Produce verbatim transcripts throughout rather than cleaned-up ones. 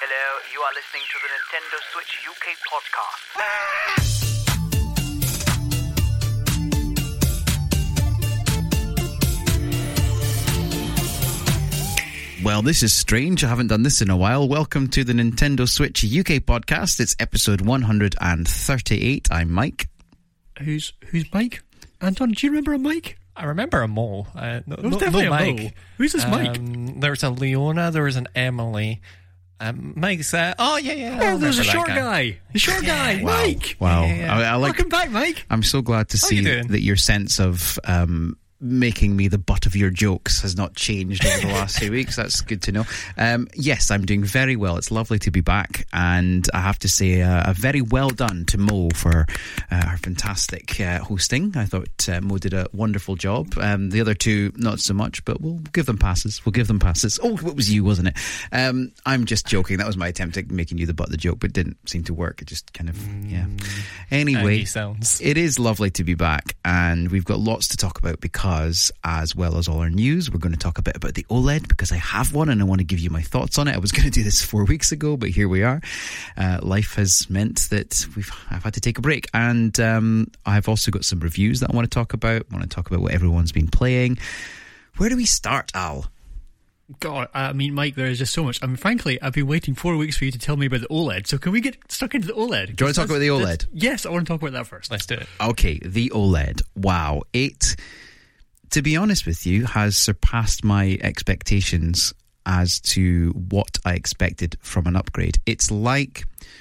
Hello, you are listening to the Nintendo Switch U K podcast. Well, this is strange. I haven't done this in a while. Welcome to the Nintendo Switch U K podcast. It's episode one hundred thirty-eight. I'm Mike. Who's who's Mike? Anton, do you remember a Mike? I remember a Mo. Uh, no, There was no, definitely no a Mike. Mo. Who's this Mike? Um, there was a Leona. There was an Emily. Um, Mike's. Uh, oh yeah, yeah. I Oh, there's a remember that short guy. guy. The short Yeah. guy, Wow. Mike. Wow. Yeah, yeah. I, I like. Welcome back, Mike. I'm so glad to How see you doing? that your sense of um, making me the butt of your jokes has not changed over the last few weeks. That's good to know. Um, yes, I'm doing very well. It's lovely to be back, and I have to say uh, a very well done to Mo for uh, her fantastic uh, hosting. I thought uh, Mo did a wonderful job. Um, the other two, not so much, but we'll give them passes. We'll give them passes. Oh, it was you, wasn't it? Um, I'm just joking. That was my attempt at making you the butt of the joke, but it didn't seem to work. It just kind of, yeah. Anyway, Andy sounds. it is lovely to be back, and we've got lots to talk about because, as well as all our news, we're going to talk a bit about the OLED because I have one and I want to give you my thoughts on it. I was going to do this four weeks ago, but here we are. Uh, life has meant that we've I've had to take a break, and um, I've also got some reviews that I want to talk about. I want to talk about what everyone's been playing. Where do we start, Al? God, I mean, Mike, there is just so much. I mean, frankly, I've been waiting four weeks for you to tell me about the OLED. So can we get stuck into the OLED? Do you want to talk about the That's- OLED? Yes, I want to talk about that first. Let's do it. Okay, the OLED. Wow. It, to be honest with you, has surpassed my expectations as to what I expected from an upgrade. It's like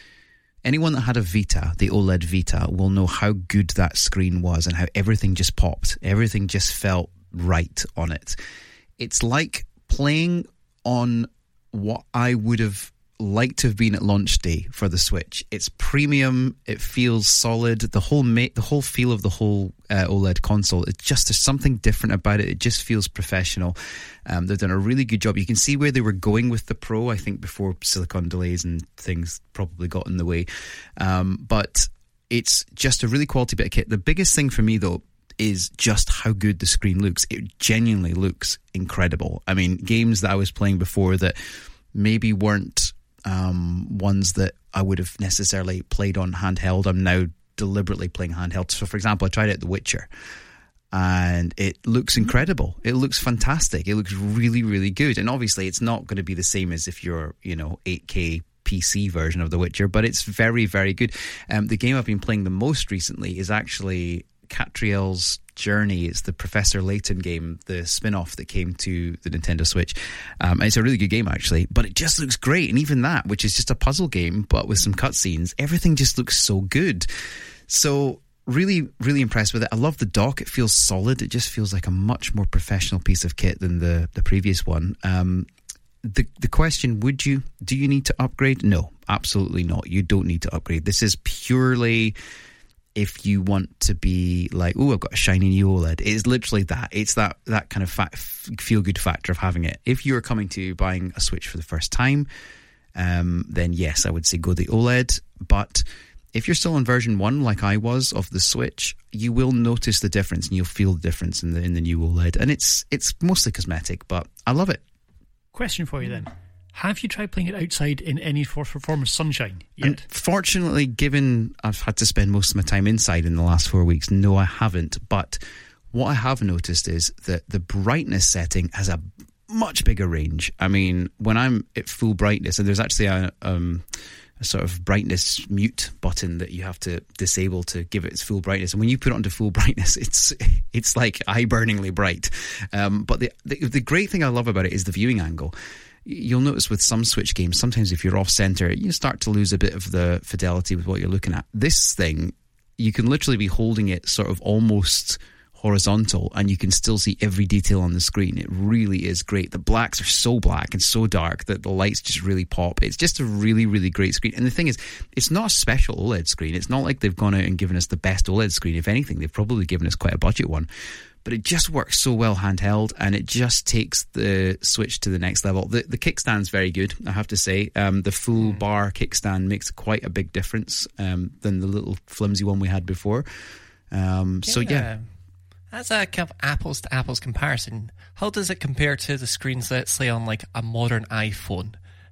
anyone that had a Vita, the OLED Vita, will know how good that screen was and how everything just popped. Everything just felt right on it. It's like playing on what I would have liked to have been at launch day for the Switch. It's premium. It feels solid. The whole ma- the whole feel of the whole uh, OLED console, it's just, there's something different about it. It just feels professional. Um, they've done a really good job. You can see where they were going with the Pro, I think, before silicon delays and things probably got in the way. Um, but it's just a really quality bit of kit. The biggest thing for me, though, is just how good the screen looks. It genuinely looks incredible. I mean, games that I was playing before that maybe weren't um, ones that I would have necessarily played on handheld, I'm now deliberately playing handheld. So, for example, I tried out The Witcher, and it looks incredible. It looks fantastic. It looks really, really good. And obviously, it's not going to be the same as if you're, you know, eight K P C version of The Witcher, but it's very, very good. Um, the game I've been playing the most recently is actually Catriel's Journey. It's the Professor Layton game, the spin-off that came to the Nintendo Switch. Um, it's a really good game, actually, but it just looks great. And even that, which is just a puzzle game, but with some cutscenes, everything just looks so good. So really, really impressed with it. I love the dock. It feels solid. It just feels like a much more professional piece of kit than the, the previous one. Um, the the question, would you, do you need to upgrade? No, absolutely not. You don't need to upgrade. This is purely if you want to be like, oh, I've got a shiny new OLED. It's literally that. It's that that kind of fa- feel-good factor of having it. If you're coming to buying a Switch for the first time, um, then yes, I would say go the OLED. But if you're still on version one, like I was, of the Switch, you will notice the difference and you'll feel the difference in the in the new OLED. And it's it's mostly cosmetic, but I love it. Question for you then. Have you tried playing it outside in any for- form of sunshine yet? Unfortunately, given I've had to spend most of my time inside in the last four weeks, no, I haven't. But what I have noticed is that the brightness setting has a much bigger range. I mean, when I'm at full brightness, and there's actually a, um, a sort of brightness mute button that you have to disable to give it its full brightness. And when you put it onto full brightness, it's it's like eye-burningly bright. Um, but the, the the great thing I love about it is the viewing angle. You'll notice with some Switch games, sometimes if you're off center, you start to lose a bit of the fidelity with what you're looking at. This thing, you can literally be holding it sort of almost horizontal and you can still see every detail on the screen. It really is great. The blacks are so black and so dark that the lights just really pop. It's just a really, really great screen. And the thing is, it's not a special OLED screen. It's not like they've gone out and given us the best OLED screen. If anything, they've probably given us quite a budget one. But it just works so well handheld, and it just takes the Switch to the next level. The the kickstand's very good, I have to say. Um, the full mm. bar kickstand makes quite a big difference um, than the little flimsy one we had before. Um, yeah. So, yeah. As a kind of apples to apples comparison, how does it compare to the screens, let's say, on like a modern iPhone?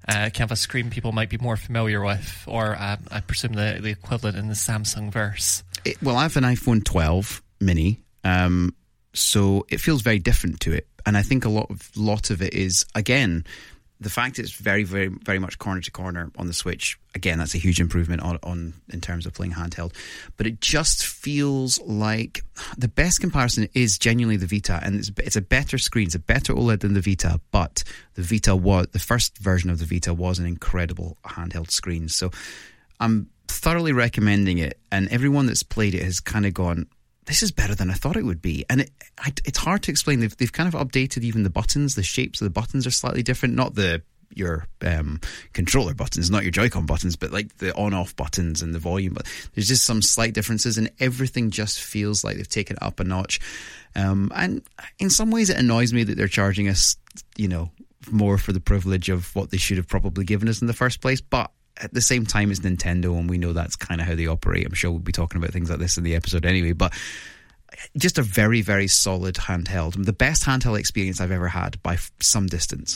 uh, kind of a screen people might be more familiar with, or um, I presume the, the equivalent in the Samsung verse? It, well, I have an iPhone twelve mini, um, so it feels very different to it. And I think a lot of lot of it is, again, the fact it's very, very, very much corner to corner on the Switch. Again, that's a huge improvement on, on in terms of playing handheld. But it just feels like the best comparison is genuinely the Vita, and it's, it's a better screen, it's a better OLED than the Vita. But the Vita was the first version of the Vita was an incredible handheld screen. So I'm thoroughly recommending it, and everyone that's played it has kind of gone, this is better than I thought it would be. And it, I, it's hard to explain. They've, they've kind of updated even the buttons. The shapes of the buttons are slightly different. Not the your um, controller buttons, not your Joy-Con buttons, but like the on-off buttons and the volume. But there's just some slight differences, and everything just feels like they've taken it up a notch. Um, and in some ways, it annoys me that they're charging us, you know, more for the privilege of what they should have probably given us in the first place. But at the same time, it's Nintendo, and we know that's kind of how they operate. I'm sure we'll be talking about things like this in the episode anyway, but just a very, very solid handheld. The best handheld experience I've ever had by some distance.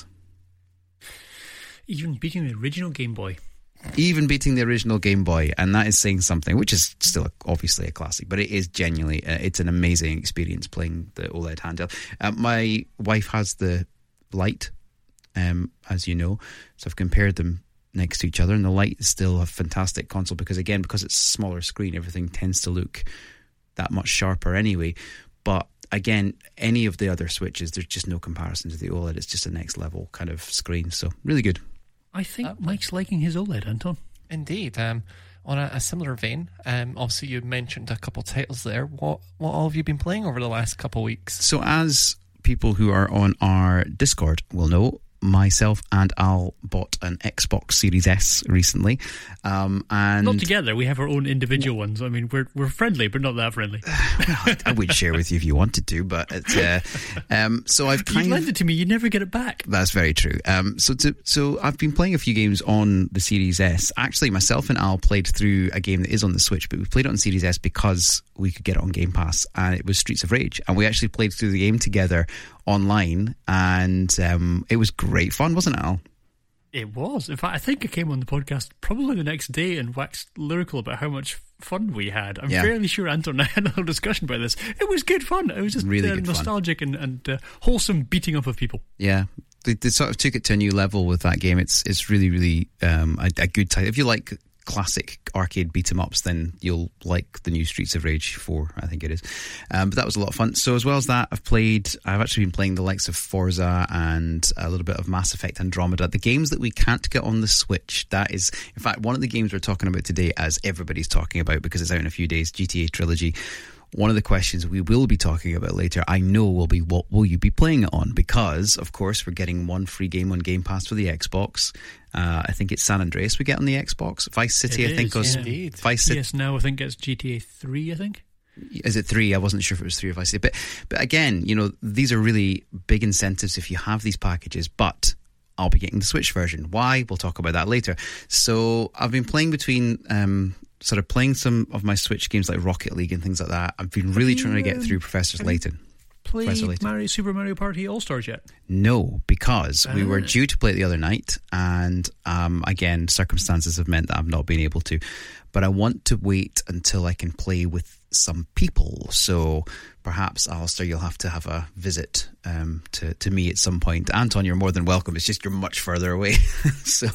Even beating the original Game Boy. Even beating the original Game Boy, and that is saying something, which is still obviously a classic, but it is genuinely, uh, it's an amazing experience playing the OLED handheld. Uh, my wife has the Lite, um, as you know, so I've compared them next to each other, and the Lite is still a fantastic console because, again, because it's a smaller screen, everything tends to look that much sharper anyway. But again, any of the other Switches, there's just no comparison to the OLED. It's just a next level kind of screen, so really good. I think Mike's liking his OLED, Anton. Indeed. Um, on a, a similar vein, um, obviously you mentioned a couple titles there. What what all have you been playing over the last couple of weeks? So as people who are on our Discord will know, myself and Al bought an Xbox Series S recently, um, and not together. We have our own individual ones. I mean, we're we're friendly, but not that friendly. Well, I would share with you if you wanted to, but it's, uh, um, so I've kind you of lend it to me. You never get it back. That's very true. Um, so to, so I've been playing a few games on the Series S. Actually, myself and Al played through a game that is on the Switch, but we played it on Series S because we could get it on Game Pass, and it was Streets of Rage, and we actually played through the game together online, and um, it was great fun, wasn't it, Al? It was. In fact, I think I came on the podcast probably the next day and waxed lyrical about how much fun we had. I'm yeah. fairly sure Anton and I had a little discussion about this. It was good fun. It was just really uh, good nostalgic fun. and, and uh, wholesome beating up of people. Yeah. They, they sort of took it to a new level with that game. It's it's really, really um, a, a good title. If you like classic arcade beat 'em ups, then you'll like the new Streets of Rage four, I think it is. Um, but that was a lot of fun. So as well as that, I've played I've actually been playing the likes of Forza and a little bit of Mass Effect Andromeda, the games that we can't get on the Switch. That is, in fact, one of the games we're talking about today, as everybody's talking about because it's out in a few days, G T A Trilogy. One of the questions we will be talking about later, I know, will be what will you be playing it on? Because, of course, we're getting one free game on Game Pass for the Xbox. Uh, I think it's San Andreas we get on the Xbox. Vice City, it I think, is, was yeah. Vice City. Yes, now I think it's G T A three, I think. Is it three? I wasn't sure if it was three or Vice City. But, but again, you know, these are really big incentives if you have these packages, but I'll be getting the Switch version. Why? We'll talk about that later. So I've been playing between... Um, sort of playing some of my Switch games like Rocket League and things like that. I've been really you, trying to get um, through Professor Layton. Played Mario, Super Mario Party All-Stars yet? No, because uh. we were due to play it the other night, and um, again, circumstances have meant that I've not been able to. But I want to wait until I can play with some people. So perhaps, Alistair, you'll have to have a visit um, to, to me at some point. Anton, you're more than welcome. It's just you're much further away. So,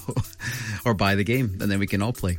or buy the game, and then we can all play.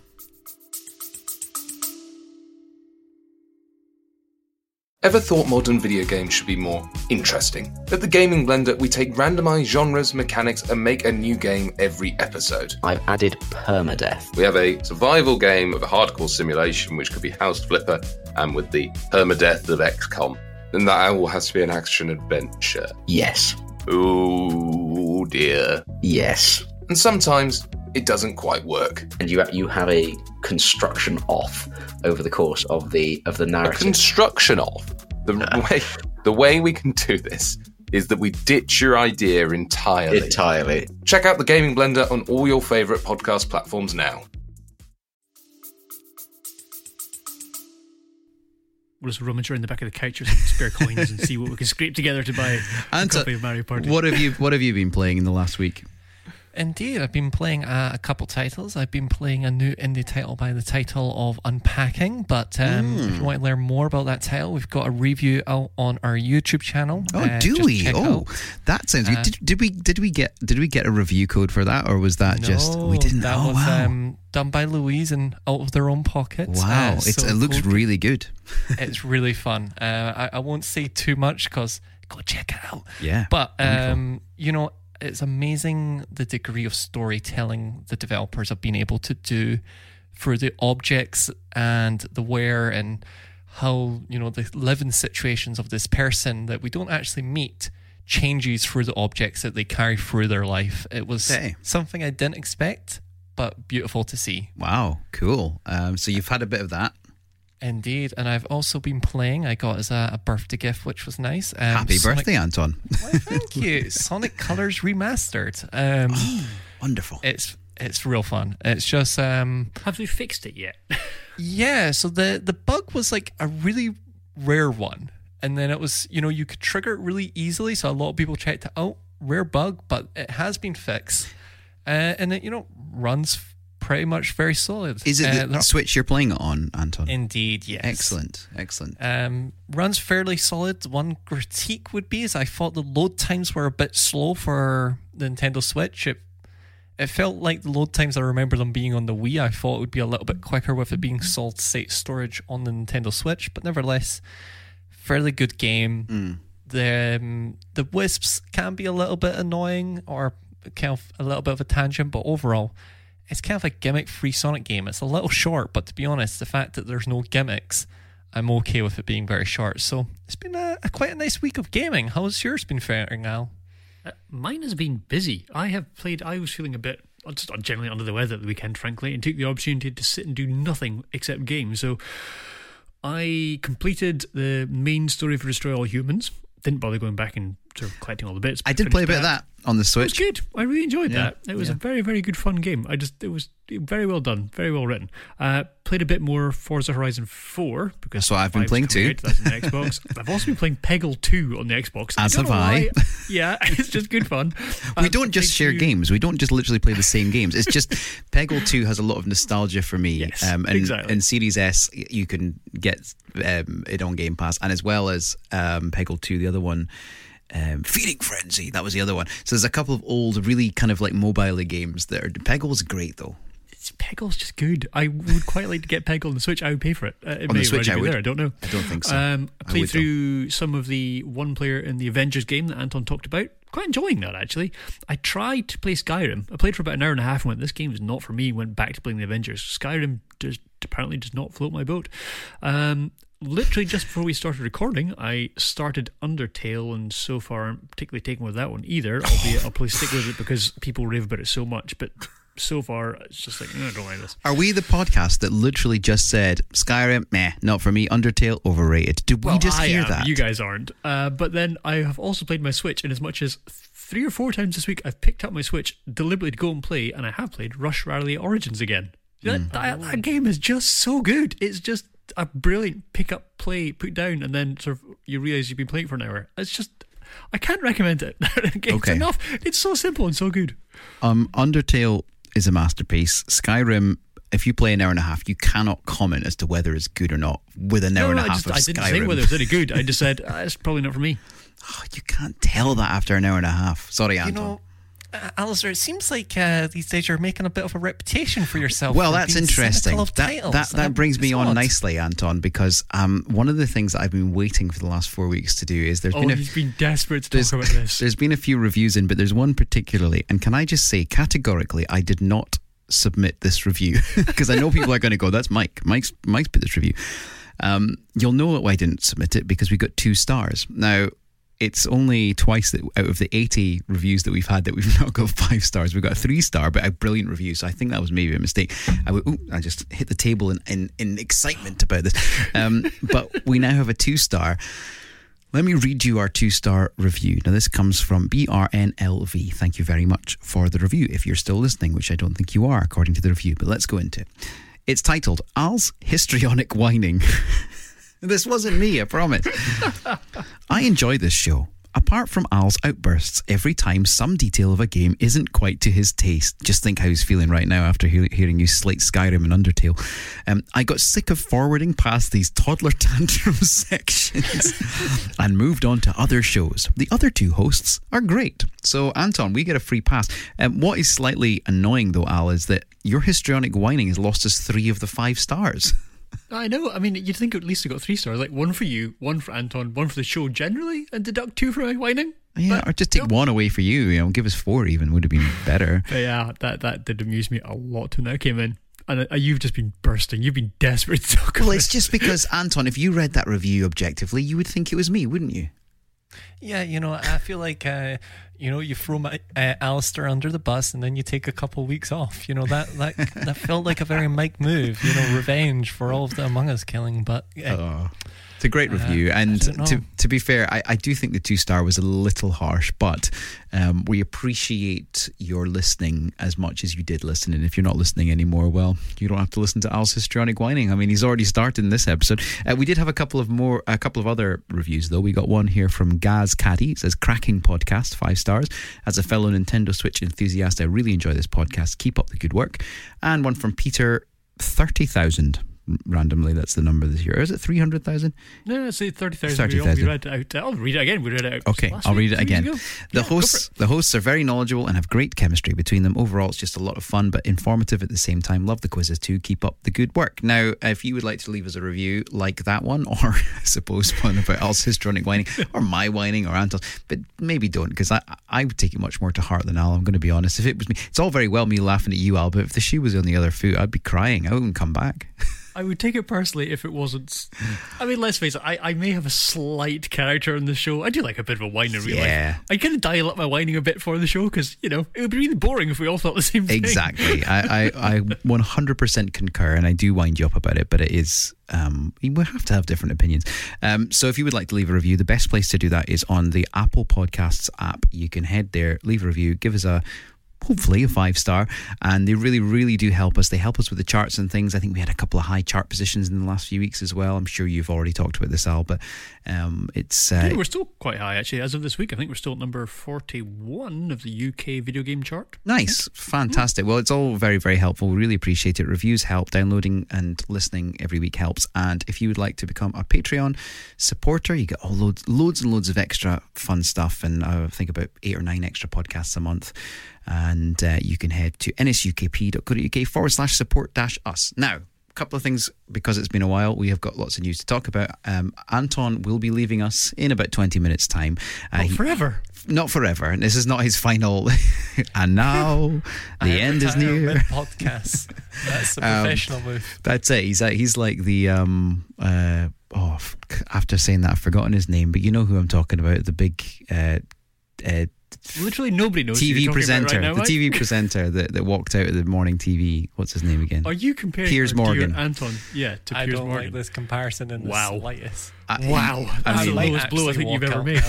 Ever thought modern video games should be more interesting? At the Gaming Blender, we take randomized genres, mechanics, and make a new game every episode. I've added permadeath. We have a survival game of a hardcore simulation, which could be House Flipper, and with the permadeath of X COM. Then that all has to be an action-adventure. Yes. Oh dear. Yes. And sometimes it doesn't quite work. And you you have a construction off over the course of the of the narrative. A construction off. The way the way we can do this is that we ditch your idea entirely. Entirely. Check out the Gaming Blender on all your favourite podcast platforms now. We'll just rummage around the back of the couch for some spare coins and see what we can scrape together to buy a Anton, copy of Mario Party. What have you What have you been playing in the last week? Indeed, I've been playing uh, a couple titles. I've been playing a new indie title by the title of Unpacking, but um, Mm. if you want to learn more about that title, we've got a review out on our YouTube channel. Oh, Uh, do just we? check Oh, out. that sounds good. Uh, Did, did we? Did we get? Did we get a review code for that, or was that No, just we didn't? That oh was wow! um, done by Louise and out of their own pockets. wow, Uh, it's, so it looks go- really good. It's really fun. Uh, I, I won't say too much because go check it out. Yeah, But wonderful. um, you know, it's amazing the degree of storytelling the developers have been able to do for the objects and the wear and how, you know, the living situations of this person that we don't actually meet changes through the objects that they carry through their life. It was Okay. something I didn't expect, but beautiful to see. Wow, cool. Um, so you've had a bit of that. Indeed. And I've also been playing, I got as a, a birthday gift, which was nice. Um, Happy Sonic- birthday, Anton! Why, thank you. Sonic Colors Remastered. Um, Wonderful. it's it's real fun. It's just um Have they fixed it yet? yeah, so the the bug was like a really rare one. And then it was, you know, you could trigger it really easily, so a lot of people checked it out. Rare bug, but it has been fixed. Uh, and it, you know, runs pretty much very solid. Is it Uh, the there- Switch you're playing it on, Anton? Indeed, yes. Excellent, excellent. Um, runs fairly solid. One critique would be is I thought the load times were a bit slow for the Nintendo Switch. It, it felt like the load times I remember them being on the Wii. I thought it would be a little bit quicker with it being solid state storage on the Nintendo Switch, but nevertheless, fairly good game. Mm. The um, the wisps can be a little bit annoying or kind of a little bit of a tangent, but overall, it's kind of a gimmick-free Sonic game. It's a little short, but to be honest, the fact that there's no gimmicks, I'm okay with it being very short. So it's been a, a quite a nice week of gaming. How's yours been faring, Al? Uh, mine has been busy. I have played. I was feeling a bit just generally under the weather at the weekend, frankly, and took the opportunity to sit and do nothing except games. So I completed the main story for Destroy All Humans. Didn't bother going back and sort of collecting all the bits. I did Finished play a bit of that on the It was Switch. good. I really enjoyed Yeah, that. It was yeah. a very, very good fun game. I just, it was very well done, very well written. Uh, played a bit more Forza Horizon four because That's what I've been five's playing coming too. out. That's on the Xbox. I've also been playing Peggle two on the Xbox. As don't have know I. why. Yeah, it's just good fun. We Um, don't just Take share Two- games. We don't just literally play the same games. It's just Peggle two has a lot of nostalgia for me. Yes, um, and, exactly. and Series S, you can get um, it on Game Pass, and as well as um, Peggle two, the other one. Um, Feeding Frenzy, that was the other one. So there's a couple of old, really kind of like mobile games that are. Peggle's great though. It's, Peggle's just good. I would quite like to get Peggle on the Switch. I would pay for it. Uh, it On may the Switch, already I be would. There. I don't know. I don't think so. Um, I I played would, though. through some of the one player in the Avengers game that Anton talked about. Quite enjoying that, actually. I tried to play Skyrim. I played for about an hour and a half and went, this game is not for me. Went back to playing the Avengers. Skyrim just apparently does not float my boat. Um, literally just before we started recording, I started Undertale, and so far I'm particularly taken with that one either. Albeit I'll probably stick with it because people rave about it so much. But so far, it's just like, no, I don't like this. Are we the podcast that literally just said Skyrim, meh, not for me, Undertale, overrated? Did we Well, just I hear am. that? You guys aren't. Uh, but then I have also played my Switch, and as much as three or four times this week, I've picked up my Switch deliberately to go and play, and I have played Rush Rally Origins again. That, that, that game is just so good. It's just a brilliant pick up, play, put down, and then sort of you realise you've been playing for an hour. It's just, I can't recommend it. It's Okay. enough. It's so simple and so good. Um, Undertale is a masterpiece. Skyrim, if you play an hour and a half, you cannot comment as to whether it's good or not with an hour no, and a I, half just, of I didn't Skyrim. say whether it was any good. I just said, uh, it's probably not for me. Oh, you can't tell that after an hour and a half. Sorry, You Anton. know, uh, Alistair, it seems like uh, these days you're making a bit of a reputation for yourself. Well, for that's being interesting. cynical of That, titles. that that Um, brings me it's on odd. nicely, Anton, because um, one of the things that I've been waiting for the last four weeks to do is there's Oh, been a he's been desperate to there's, talk about this. there's been a few reviews in, but there's one particularly, and can I just say categorically, I did not submit this review because I know people are going to go, that's Mike. Mike's Mike's put this review. Um, you'll know why I didn't submit it because we got two stars. Now, it's only twice that out of the eighty reviews that we've had that we've not got five stars. We've got a three star, but a brilliant review. So I think that was maybe a mistake. I, w- ooh, I just hit the table in, in, in excitement about this. Um, but we now have a two star. Let me read you our two-star review. Now, this comes from B R N L V. Thank you very much for the review, if you're still listening, which I don't think you are, according to the review. But let's go into it. It's titled, Al's Histrionic Whining. This wasn't me, I promise. I enjoy this show. Apart from Al's outbursts every time some detail of a game isn't quite to his taste, just think how he's feeling right now after he- hearing you slate Skyrim and Undertale, um, I got sick of forwarding past these toddler tantrum sections and moved on to other shows. The other two hosts are great. So, Anton, we get a free pass. Um, what is slightly annoying, though, Al, is that your histrionic whining has lost us three of the five stars. I know. I mean, you'd think at least we got three stars. Like one for you, one for Anton, one for the show generally, and deduct two for my whining. Yeah, But, or just take you know, one away for you. You know, give us four even would have been better. but yeah, that that did amuse me a lot when that came in. And uh, you've just been bursting. You've been desperate to talk Well, about it's just because, Anton, if you read that review objectively, you would think it was me, wouldn't you? Yeah, you know, I feel like, uh, you know, you throw my, uh, Alistair under the bus and then you take a couple of weeks off. You know, that, that that felt like a very Mike move, you know, revenge for all of the Among Us killing. But uh, Oh, it's a great Uh, review. I And don't know. to to be fair, I, I do think the two star was a little harsh, but um, we appreciate your listening as much as you did listen. And if you're not listening anymore, well, you don't have to listen to Al's histrionic whining. I mean, he's already started in this episode. Uh, we did have a couple of more, a couple of other reviews though. We got one here from Gaz Caddy. It says, cracking podcast, five stars. As a fellow Nintendo Switch enthusiast, I really enjoy this podcast. Keep up the good work. And one from Peter, thirty thousand. Randomly, that's the number this year. Or is it three hundred thousand? No, say thirty thousand. thirty We, we thousand. read it out. I'll read it again. We read it out. Okay, last I'll week, read it two weeks again. ago. The Yeah, go hosts, for it. the hosts are very knowledgeable and have great chemistry between them. Overall, it's just a lot of fun, but informative at the same time. Love the quizzes too. Keep up the good work. Now, if you would like to leave us a review like that one, or I suppose one about Al's histrionic whining, or my whining, or Anton's, but maybe don't, because I I would take it much more to heart than Al. I'm going to be honest. If it was me, it's all very well me laughing at you, Al, but if the shoe was on the other foot, I'd be crying. I wouldn't come back. I would take it personally if it wasn't. I mean, let's face it. I, I may have a slight character on the show. I do like a bit of a whine in real Yeah. life. I kind of dial up my whining a bit for the show because you know it would be really boring if we all thought the same thing. Exactly. I, I, I one hundred percent concur, and I do wind you up about it, but it is, um, we have to have different opinions. Um, so if you would like to leave a review, the best place to do that is on the Apple Podcasts app. You can head there, leave a review, give us a hopefully a five star, and they really really do help us. They help us with the charts and things. I think we had a couple of high chart positions in the last few weeks as well. I'm sure you've already talked about this, Al, but um, it's uh, Yeah, we're still quite high actually as of this week. I think we're still at number forty-one of the U K video game chart. nice, fantastic. Well, it's all very, very helpful. We really appreciate it. Reviews help. Downloading and listening every week helps. And if you would like to become a Patreon supporter, you get all loads, loads and loads of extra fun stuff, and I think about eight or nine extra podcasts a month. And uh, you can head to nsukp.co.uk forward slash support dash us. Now, a couple of things, because it's been a while, we have got lots of news to talk about. Um, Anton will be leaving us in about twenty minutes' time. Uh, Oh, he- forever. Not forever. And this is not his final. And now the end is near. Podcast. That's a Um, professional move. That's it. He's uh, he's like the um uh oh f- after saying that I've forgotten his name, but you know who I'm talking about. The big uh, uh Literally nobody knows T who V you're talking about presenter, right now, the Mike. T V presenter that, that walked out of the morning T V. What's his name again? Are you comparing Piers our dear Morgan. Anton? Yeah, to I Piers don't Morgan. like this comparison in Wow. the slightest. Uh, Wow, I that's mean, the lowest blow I think you've ever made.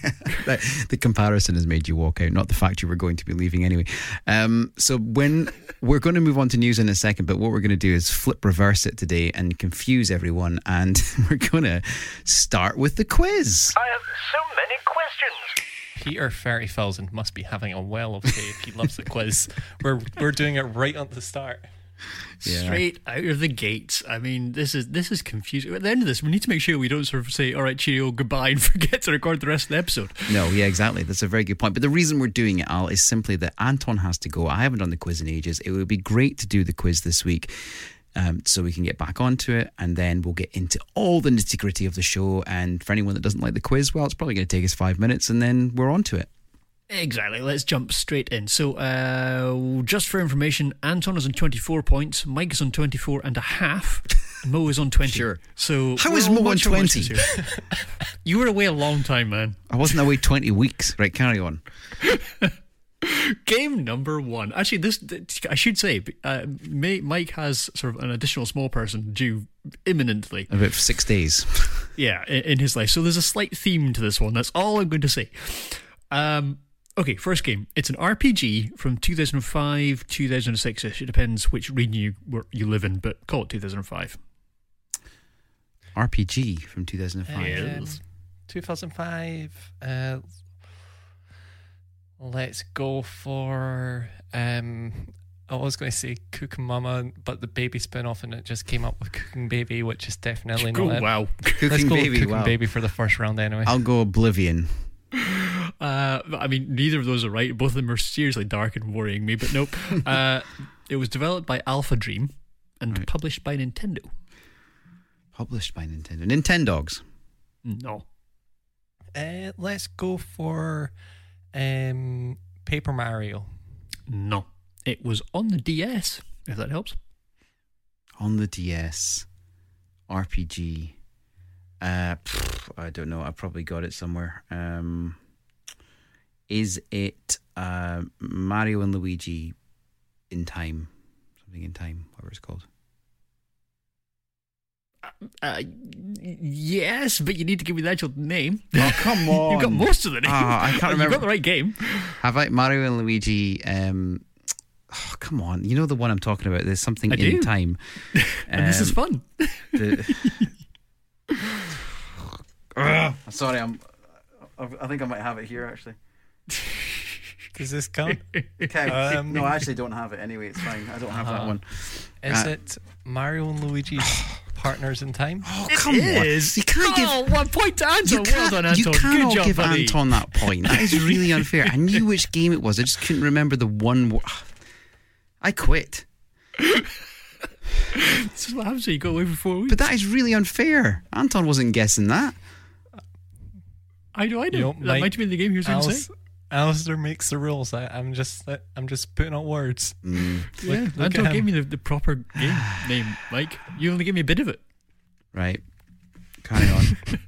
the, the comparison has made you walk out, not the fact you were going to be leaving anyway. Um, so when we're going to move on to news in a second, but what we're going to do is flip reverse it today and confuse everyone, and we're going to start with the quiz. I have so many questions. Peter thirty thousand must be having a well of cake. He loves the quiz. We're we're doing it right at the start. Yeah. Straight out of the gates. I mean, this is this is confusing. At the end of this, we need to make sure we don't sort of say, all right, cheerio, goodbye, and forget to record the rest of the episode. No, yeah, exactly. That's a very good point. But the reason we're doing it, Al, is simply that Anton has to go. I haven't done the quiz in ages. It would be great to do the quiz this week, um, so we can get back onto it, and then we'll get into all the nitty gritty of the show. And for anyone that doesn't like the quiz, well, it's probably going to take us five minutes, and then we're on to it. Exactly. Let's jump straight in. So, uh, just for information, Anton is on twenty-four points, Mike is on twenty-four and a half, and Mo is on twenty. Sure. So How we're is all Mo on much of a twenty? muchness here. You were away a long time, man. I wasn't away twenty weeks. Right, carry on. Game number one. Actually, this I should say, uh, May, Mike has sort of an additional small person due imminently. About six days. Yeah, in, in his life. So there's a slight theme to this one. That's all I'm going to say. Um, okay, first game. It's an R P G from two thousand five, two thousand six-ish. It depends which region you where you live in, but call it two thousand five. R P G from two thousand five. Yes. two thousand five. Uh, let's go for. Um, I was going to say Cooking Mama, but the baby spin-off, and it just came up with Cooking Baby, which is definitely Oh, not it. wow. Let's Cooking go Baby. with Cooking Wow. Baby for the first round anyway. I'll go Oblivion. Uh, I mean, neither of those are right. Both of them are seriously dark and worrying me, but nope. uh, it was developed by Alpha Dream and Right. published by Nintendo. Published by Nintendo. Nintendogs. No. Uh, let's go for um, Paper Mario. No. It was on the D S, if that helps. On the D S. R P G. Uh, pff, I don't know. I probably got it somewhere. Um, is it uh, Mario and Luigi in time? Something in time, whatever it's called. Uh, yes, but you need to give me the actual name. Oh, come on. You've got most of the name. Ah, I can't You've remember. got the right game. Have I Mario and Luigi? Um, oh, come on, you know the one I'm talking about. There's something I in do. time, And this is Um, fun. the- Ugh, sorry, I'm. I think I might have it here actually. Does this count? Okay, Um, no, I actually don't have it. Anyway, it's fine. I don't have that Uh-huh. one. Is Uh, it Mario and Luigi's Partners in Time? Oh, It come is. on! You can't give. Oh, one point to Anton. You Well can't, done, you Anton. cannot Good job, give buddy. Anton that point. That is really unfair. I knew which game it was. I just couldn't remember the one. Wo- I quit. This is what happens when you go away for four weeks. But that is really unfair. Anton wasn't guessing that. I know, I know. You know, that Mike, might have been the game he was going to Alice, say. Alistair makes the rules. I, I'm just I'm just putting out words. Mm, Yeah, look at Anton him. gave me the, the proper game name, Mike. You only gave me a bit of it. right. Carry on.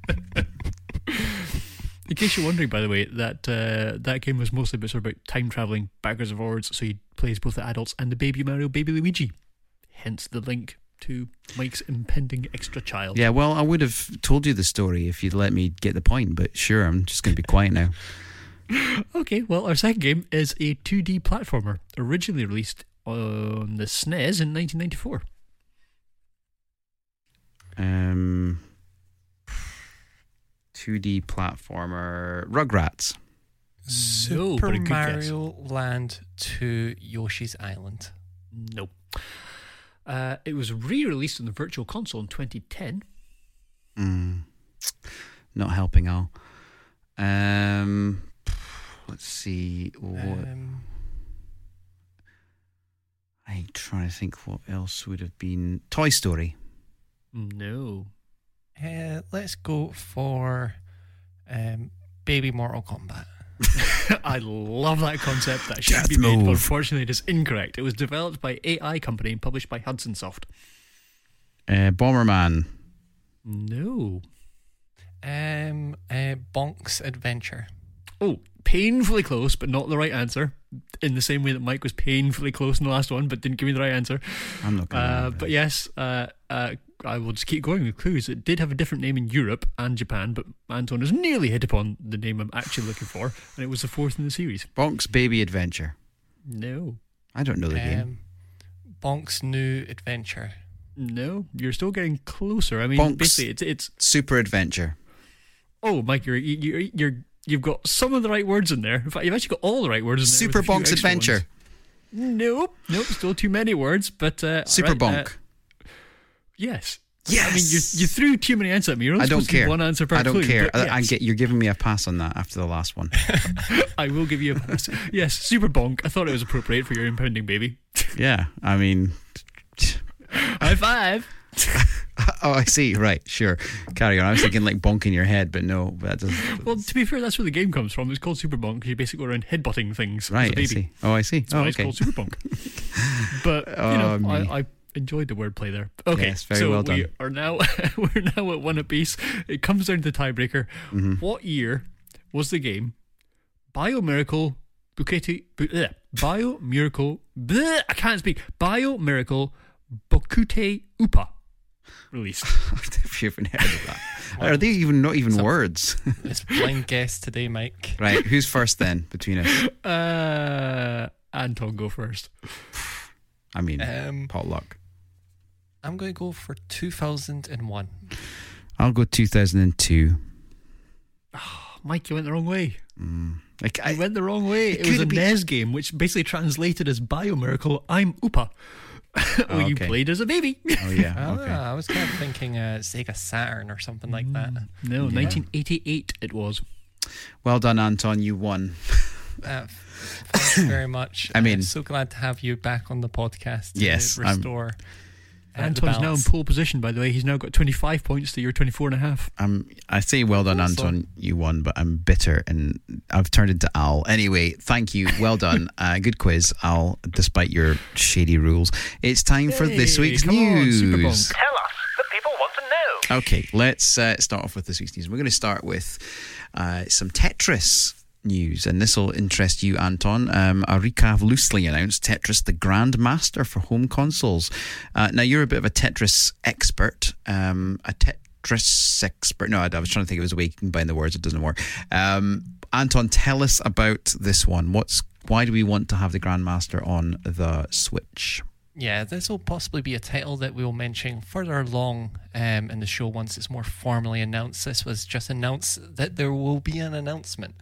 In case you're wondering, by the way, that uh, that game was mostly about, sort of about time traveling backwards and forwards, so he plays both the adults and the baby Mario, baby Luigi. Hence the link to Mike's impending extra child. Yeah, well, I would have told you the story if you'd let me get the point, but sure, I'm just going to be quiet now. Okay, well, our second game is a two D platformer, originally released on the S N E S in nineteen ninety-four. Um, two D platformer, Rugrats. No, Super but a good guess. Mario Land to Yoshi's Island. No. Uh, it was re-released on the Virtual Console in twenty ten. Mm, not helping all. Um, let's see. What, Um, I'm trying to think what else would have been. Toy Story. No. uh, let's go for um, Baby Mortal Kombat. I love that concept. That should Death be made, but move. unfortunately it is incorrect. It was developed by A I Company and published by Hudson Soft. Uh, Bomberman. No. Um, uh, Bonk's Adventure. Oh, painfully close, but not the right answer. In the same way that Mike was painfully close in the last one, but didn't give me the right answer. I'm not going Uh, to. but yes, uh, uh, I will just keep going with clues. It did have a different name in Europe and Japan, but Anton has nearly hit upon the name I'm actually looking for, and it was the fourth in the series. Bonk's Baby Adventure. No. I don't know the game. Um, Bonk's New Adventure. No, you're still getting closer. I mean, Bonks. basically, it's it's. Super Adventure. Oh, Mike, you're you're you're you've got some of the right words in there. In fact, you've actually got all the right words in there. Super with a few Bonk's extra Adventure. ones. Nope, nope, still too many words. But uh, Super right, Bonk. uh, yes. Yes. I mean, you you threw too many answers at me. You're only I don't supposed to give care. one answer per I don't clue, care. but I, I yes. get. You're giving me a pass on that after the last one. I will give you a pass. Yes, Super Bonk. I thought it was appropriate for your impending baby. Yeah. I mean. High five. Oh, I see. Right. Sure. Carry on. I was thinking like bonk in your head, but no. That doesn't. Well, to be fair, that's where the game comes from. It's called Super Bonk because you basically go around headbutting things as a Right. I baby. see. Oh, I see. That's Oh, why it's okay. called Super Bonk. But you Oh, know, me. I, I enjoyed the wordplay there. Okay, Yes, very so well we done. are now we're now at one apiece. It comes down to the tiebreaker. Mm-hmm. What year was the game Bio Miracle Bukete Bu- bleh, Bio Miracle bleh, I can't speak Bio Miracle Bokute Upa released? If you haven't heard of that, are they even not even words? It's blind guess today, Mike. Right. Who's first then between us? Uh, Anton, go first. I mean, Um, potluck. I'm going to go for two thousand one. I'll go two thousand two. Mike, you went the wrong way. Mm. Like, I You went the wrong way. It It, was a could've been- N E S game, which basically translated as Biomiracle, I'm Oopa. Oh, Where you okay. played as a baby. Oh yeah. Ah, Okay. I was kind of thinking uh, Sega Saturn or something like that. No, nineteen eighty-eight it was. Well done, Anton. You won. Uh, thank you very much. I mean- I'm so glad to have you back on the podcast to Yes, I'm- restore. uh, the Anton's now in balance. pole position, by the way. He's now got twenty-five points to your twenty-four and a half. I'm. I say well done, Also- Anton. You won, but I'm bitter, and I've turned into Al. Anyway, thank you. Well done. uh, good quiz, Al. Despite your shady rules, it's time for this Hey, week's come on, news. Superbonk. Tell us, the people want to know. Okay, let's uh, start off with this week's news. We're going to start with uh, some Tetris news, and this will interest you, Anton. Um, Arika have loosely announced Tetris the Grandmaster for home consoles. Uh, now, you're a bit of a Tetris expert, um, a Tetris expert. No, I, I was trying to think it was a way you can combine the words. It doesn't work. Um, Anton, tell us about this one. What's why do we want to have the Grandmaster on the Switch? Yeah, this will possibly be a title that we will mention further along um, in the show once it's more formally announced. This was just announced that there will be an announcement.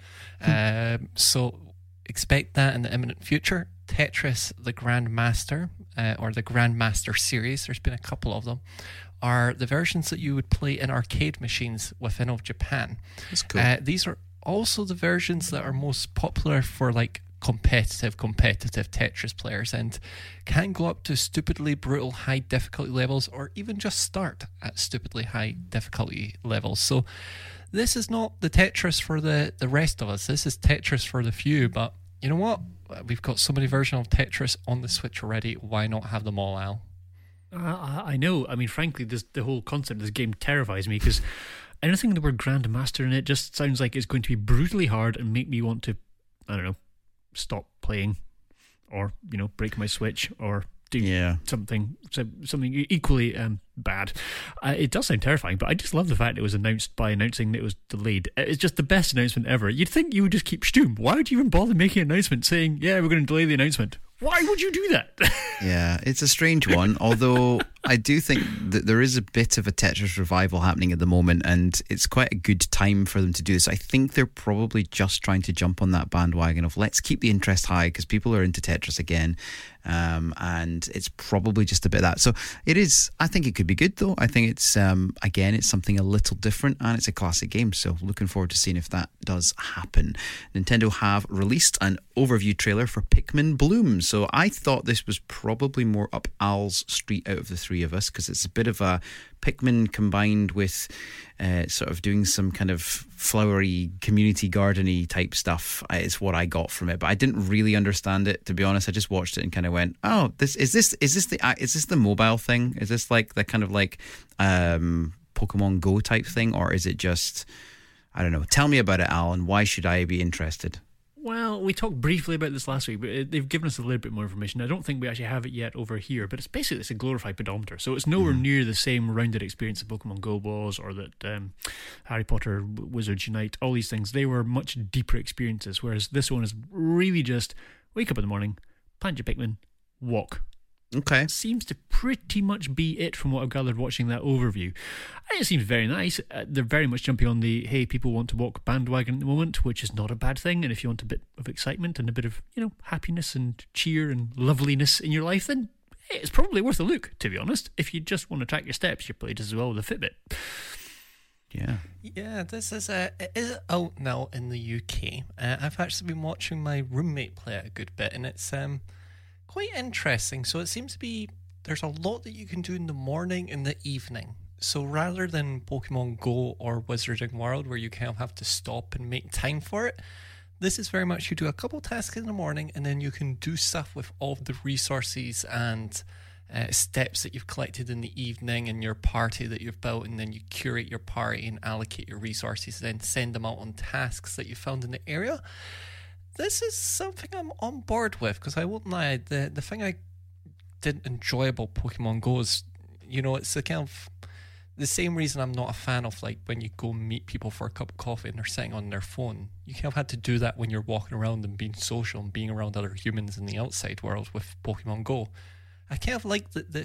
um, so expect that in the imminent future. Tetris, the Grandmaster, uh, or the Grandmaster series, there's been a couple of them, are the versions that you would play in arcade machines within of Japan. That's cool. Uh, these are also the versions that are most popular for like competitive, competitive Tetris players and can go up to stupidly brutal high difficulty levels or even just start at stupidly high difficulty levels. So this is not the Tetris for the, the rest of us. This is Tetris for the few. But you know what? We've got so many versions of Tetris on the Switch already. Why not have them all, Al? Uh, I I know. I mean, frankly, this the whole concept of this game terrifies me because anything with the word Grandmaster in it just sounds like it's going to be brutally hard and make me want to, I don't know, stop playing or, you know, break my Switch or do Yeah. something so- something equally um, bad. Uh, it does sound terrifying, but I just love the fact it was announced by announcing that it was delayed. It's just the best announcement ever. You'd think you would just keep Stoom. Why would you even bother making an announcement saying, yeah, we're going to delay the announcement? Why would you do that? Yeah, it's a strange one, although I do think that there is a bit of a Tetris revival happening at the moment, and it's quite a good time for them to do this. I think they're probably just trying to jump on that bandwagon of let's keep the interest high because people are into Tetris again, um, and it's probably just a bit of that. So it is, I think it could be good though. I think it's, um, again, it's something a little different and it's a classic game, so looking forward to seeing if that does happen. Nintendo have released an overview trailer for Pikmin Bloom. So I thought this was probably more up Al's street out of the three of us because it's a bit of a Pikmin combined with uh, sort of doing some kind of flowery community gardeny type stuff. Uh, It's what I got from it, but I didn't really understand it, to be honest. I just watched it and kind of went, "Oh, this is this is this the uh, is this the mobile thing? Is this like the kind of like um, Pokemon Go type thing, or is it just I don't know? Tell me about it, Al, and why should I be interested?" Well, we talked briefly about this last week, but it- they've given us a little bit more information. I don't think we actually have it yet over here, but it's basically it's a glorified pedometer. So it's nowhere near the same rounded experience that Pokemon Go was or that um, Harry Potter, W- Wizards Unite, all these things. They were much deeper experiences, whereas this one is really just wake up in the morning, plant your Pikmin, walk. Okay. Seems to pretty much be it from what I've gathered watching that overview. And it seems very nice. Uh, they're very much jumping on the hey, people want to walk bandwagon at the moment, which is not a bad thing. And if you want a bit of excitement and a bit of, you know, happiness and cheer and loveliness in your life, then it's probably worth a look, to be honest. If you just want to track your steps, you play just as well with a Fitbit. Yeah. Yeah, this is a, it is out now in the U K. Uh, I've actually been watching my roommate play it a good bit, and it's um quite interesting. So it seems to be there's a lot that you can do in the morning and the evening. So rather than Pokemon Go or Wizarding World, where you kind of have to stop and make time for it, this is very much you do a couple tasks in the morning, and then you can do stuff with all of the resources and uh, steps that you've collected in the evening and your party that you've built, and then you curate your party and allocate your resources, then send them out on tasks that you found in the area. This is something I'm on board with, because I won't lie, the the thing I didn't enjoy about Pokemon Go is, you know, it's the kind of the same reason I'm not a fan of like when you go meet people for a cup of coffee and they're sitting on their phone. You kind of had to do that when you're walking around and being social and being around other humans in the outside world with Pokemon Go. I kind of like that this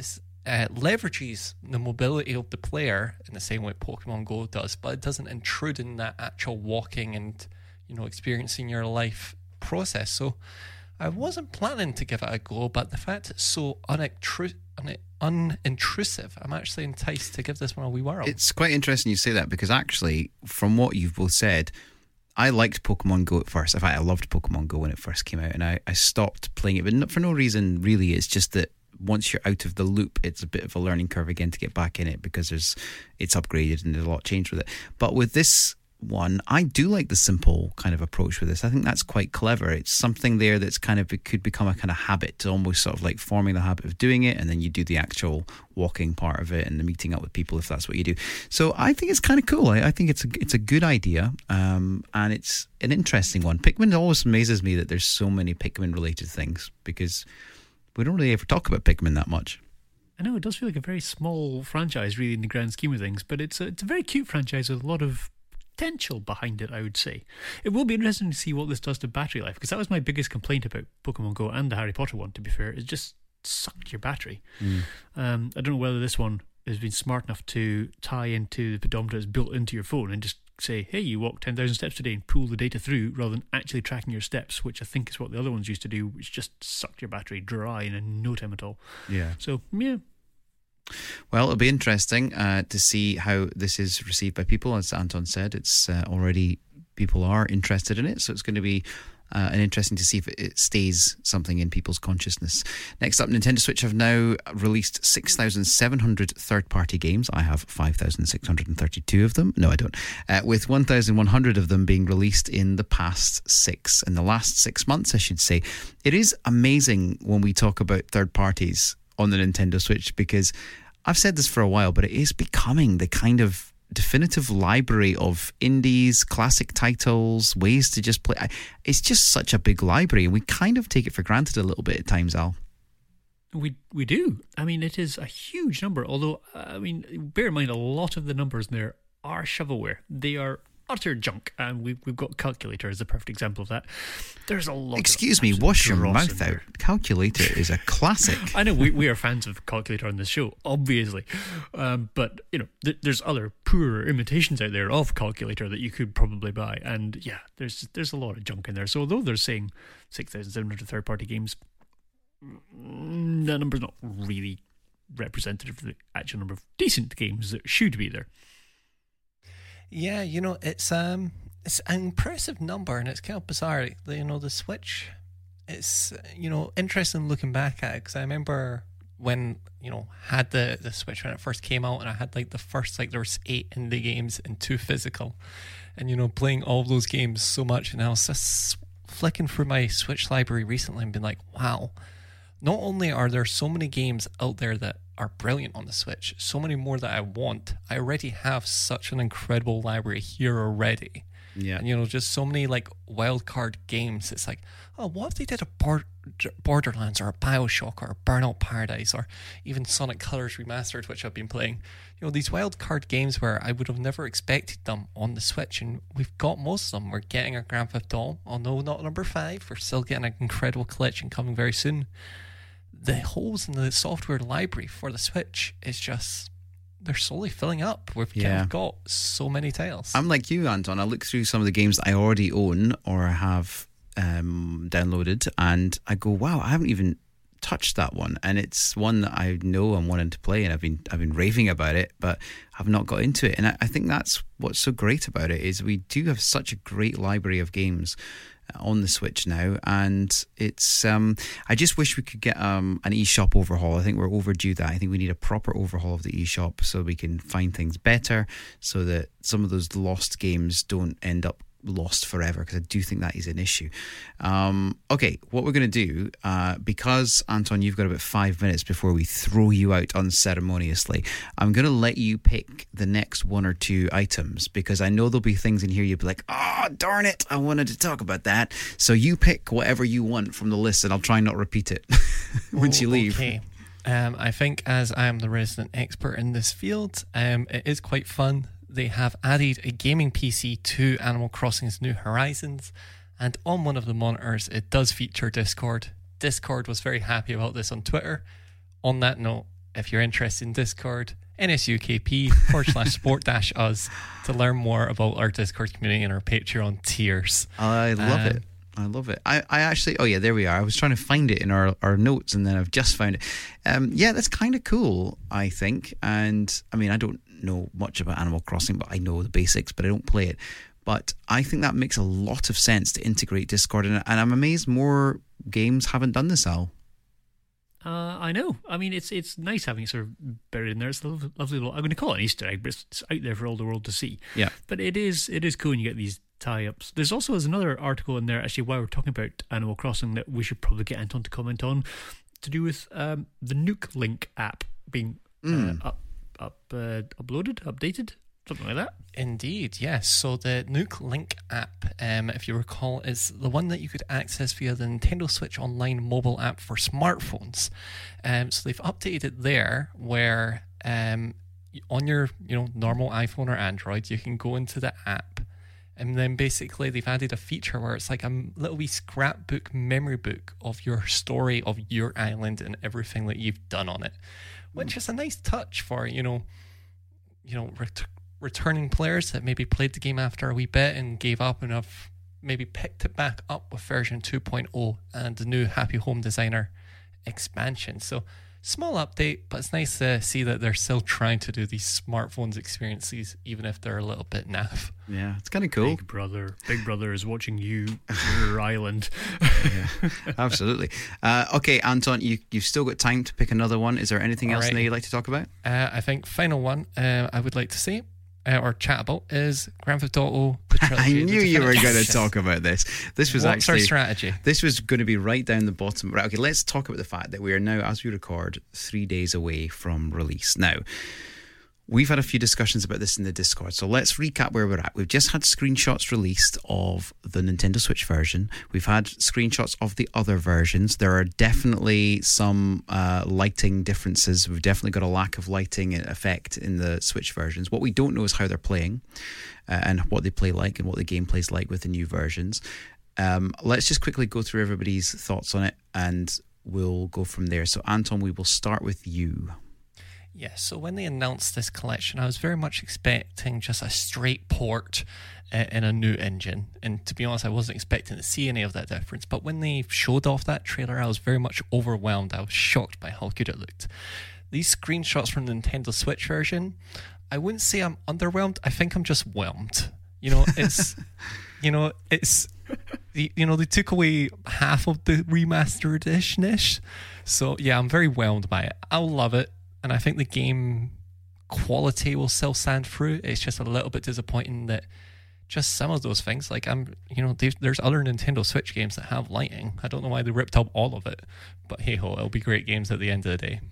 uh, leverages the mobility of the player in the same way Pokemon Go does, but it doesn't intrude in that actual walking and, you know, experiencing your life process. So I wasn't planning to give it a go, but the fact it's so unintru- un- unintrusive, I'm actually enticed to give this one a wee whirl. It's quite interesting you say that, because actually, from what you've both said, I liked Pokemon Go at first. In fact, I loved Pokemon Go when it first came out, and I, I stopped playing it, but not for no reason really. It's just that once you're out of the loop, it's a bit of a learning curve again to get back in it, because there's it's upgraded and there's a lot changed with it. But with this one, I do like the simple kind of approach with this. I think that's quite clever. It's something there that's kind of, it could become a kind of habit, almost sort of like forming the habit of doing it, and then you do the actual walking part of it and the meeting up with people if that's what you do. So I think it's kind of cool. I, I think it's a, it's a good idea, um, and it's an interesting one. Pikmin always amazes me that there's so many Pikmin related things, because we don't really ever talk about Pikmin that much. I know, it does feel like a very small franchise, really, in the grand scheme of things, but it's a, it's a very cute franchise with a lot of potential behind it, I would say. It will be interesting to see what this does to battery life, because that was my biggest complaint about Pokemon Go and the Harry Potter one, to be fair. It just sucked your battery. Mm. Um, I don't know whether this one has been smart enough to tie into the pedometer that's built into your phone and just say, hey, you walked ten thousand steps today, and pull the data through rather than actually tracking your steps, which I think is what the other ones used to do, which just sucked your battery dry in no time at all. Yeah. So, yeah. Well, it'll be interesting uh, to see how this is received by people. As Anton said, it's uh, already, people are interested in it, so it's going to be Uh, and interesting to see if it stays something in people's consciousness. Next up, Nintendo Switch have now released six thousand seven hundred third-party games. I have five thousand six hundred thirty-two of them. No, I don't. Uh, with one thousand one hundred of them being released in the past six, in the last six months, I should say. It is amazing when we talk about third parties on the Nintendo Switch, because I've said this for a while, but it is becoming the kind of definitive library of indies, classic titles, ways to just play. It's just such a big library, and we kind of take it for granted a little bit at times, Al. We we do. I mean, it is a huge number, although, I mean, bear in mind, a lot of the numbers in there are shovelware. They are utter junk, and we've, we've got Calculator as a perfect example of that. There's a lot Excuse of me, wash your dross mouth in out. there. Calculator is a classic. I know, we, we are fans of Calculator on this show, obviously. Um, but, you know, th- there's other poorer imitations out there of Calculator that you could probably buy. And, yeah, there's there's a lot of junk in there. So, although they're saying six thousand seven hundred third-party games, that number's not really representative of the actual number of decent games that should be there. Yeah, you know, it's um, it's an impressive number, and it's kind of bizarre. You know, the Switch, it's, you know, interesting looking back at it, because I remember when, you know, had the, the Switch when it first came out, and I had like the first, like there was eight indie games and two physical, and, you know, playing all of those games so much, and I was just flicking through my Switch library recently and being like, wow, not only are there so many games out there that are brilliant on the Switch, so many more that I want. I already have such an incredible library here already. Yeah. And, you know, just so many like wild card games. It's like, oh, what if they did a Bor- Borderlands or a Bioshock or a Burnout Paradise or even Sonic Colors Remastered, which I've been playing. You know, these wild card games where I would have never expected them on the Switch, and we've got most of them. We're getting a Grand Theft Auto, although not number five. We're still getting an incredible collection coming very soon. The holes in the software library for the Switch is just, they're slowly filling up. We've Yeah. kind of got so many titles. I'm like you, Anton. I look through some of the games that I already own or have um, downloaded, and I go, wow, I haven't even touched that one. And it's one that I know I'm wanting to play, and I've been I've been raving about it, but I've not got into it. And I, I think that's what's so great about it, is we do have such a great library of games on the Switch now, and it's um I just wish we could get um an eShop overhaul. I think we're overdue that. I think we need a proper overhaul of the eShop so we can find things better, so that some of those lost games don't end up lost forever, because I do think that is an issue. Um, okay, what we're going to do, uh, because, Anton, you've got about five minutes before we throw you out unceremoniously, I'm going to let you pick the next one or two items, because I know there'll be things in here you'll be like, oh, darn it, I wanted to talk about that. So you pick whatever you want from the list, and I'll try not repeat it once Oh, you leave. Okay. Um, I think, as I am the resident expert in this field, um, it is quite fun. They have added a gaming P C to Animal Crossing's New Horizons, and on one of the monitors it does feature Discord. Discord was very happy about this on Twitter. On that note, if you're interested in Discord, nsukp forward slash sport dash us to learn more about our Discord community and our Patreon tiers. I love Um, it. I love it. I, I actually, oh yeah, there we are. I was trying to find it in our, our notes and then I've just found it. Um, yeah, that's kind of cool, I think. And I mean, I don't know much about Animal Crossing, but I know the basics, but I don't play it. But I think that makes a lot of sense to integrate Discord. And, and I'm amazed more games haven't done this, Al. Uh, I know. I mean, it's it's nice having it sort of buried in there. It's a lovely, lovely little. I'm going to call it an Easter egg, but it's, it's out there for all the world to see. Yeah. But it is it is cool when you get these tie-ups. There's also there's another article in there actually while we're talking about Animal Crossing that we should probably get Anton to comment on, to do with um, the Nuke Link app being Mm. uh, up up uh, uploaded, updated, something like that. Indeed, yes. So the Nuke Link app, um, if you recall, is the one that you could access via the Nintendo Switch Online mobile app for smartphones. Um, so they've updated it there, where um, on your you know normal iPhone or Android, you can go into the app, and then basically they've added a feature where it's like a little wee scrapbook, memory book of your story of your island and everything that you've done on it, which is a nice touch for you know, you know. Ret- returning players that maybe played the game after a wee bit and gave up and have maybe picked it back up with version two point oh and the new Happy Home Designer expansion. So small update, but it's nice to see that they're still trying to do these smartphones experiences, even if they're a little bit naff. Yeah, it's kind of cool. Big Brother, Big Brother is watching you, your island. Yeah, absolutely. Uh, okay, Anton, you, you've still got time to pick another one. Is there anything else Alrighty. that you'd like to talk about? Uh, I think final one uh, I would like to say uh, or chat about is Grand Theft Auto. The I trilogy, the knew you were definitive going to edition. talk about this. This was What's actually our strategy? This was going to be right down the bottom. Right, okay, let's talk about the fact that we are now, as we record, three days away from release. Now, we've had a few discussions about this in the Discord, so let's recap where we're at. We've just had screenshots released of the Nintendo Switch version. We've had screenshots of the other versions. There are definitely some uh, lighting differences. We've definitely got a lack of lighting effect in the Switch versions. What we don't know is how they're playing uh, and what they play like and what the game plays like with the new versions. Um, let's just quickly go through everybody's thoughts on it and we'll go from there. So, Anton, we will start with you. Yeah, so when they announced this collection, I was very much expecting just a straight port uh, in a new engine. And to be honest, I wasn't expecting to see any of that difference. But when they showed off that trailer, I was very much overwhelmed. I was shocked by how good it looked. These screenshots from the Nintendo Switch version, I wouldn't say I'm underwhelmed. I think I'm just whelmed. You know, it's, you know, it's, you know, they took away half of the remastered edition-ish. So yeah, I'm very whelmed by it. I'll love it. And I think the game quality will still stand through. It's just a little bit disappointing that just some of those things, like I'm, you know, there's other Nintendo Switch games that have lighting. I don't know why they ripped up all of it, but hey ho, it'll be great games at the end of the day.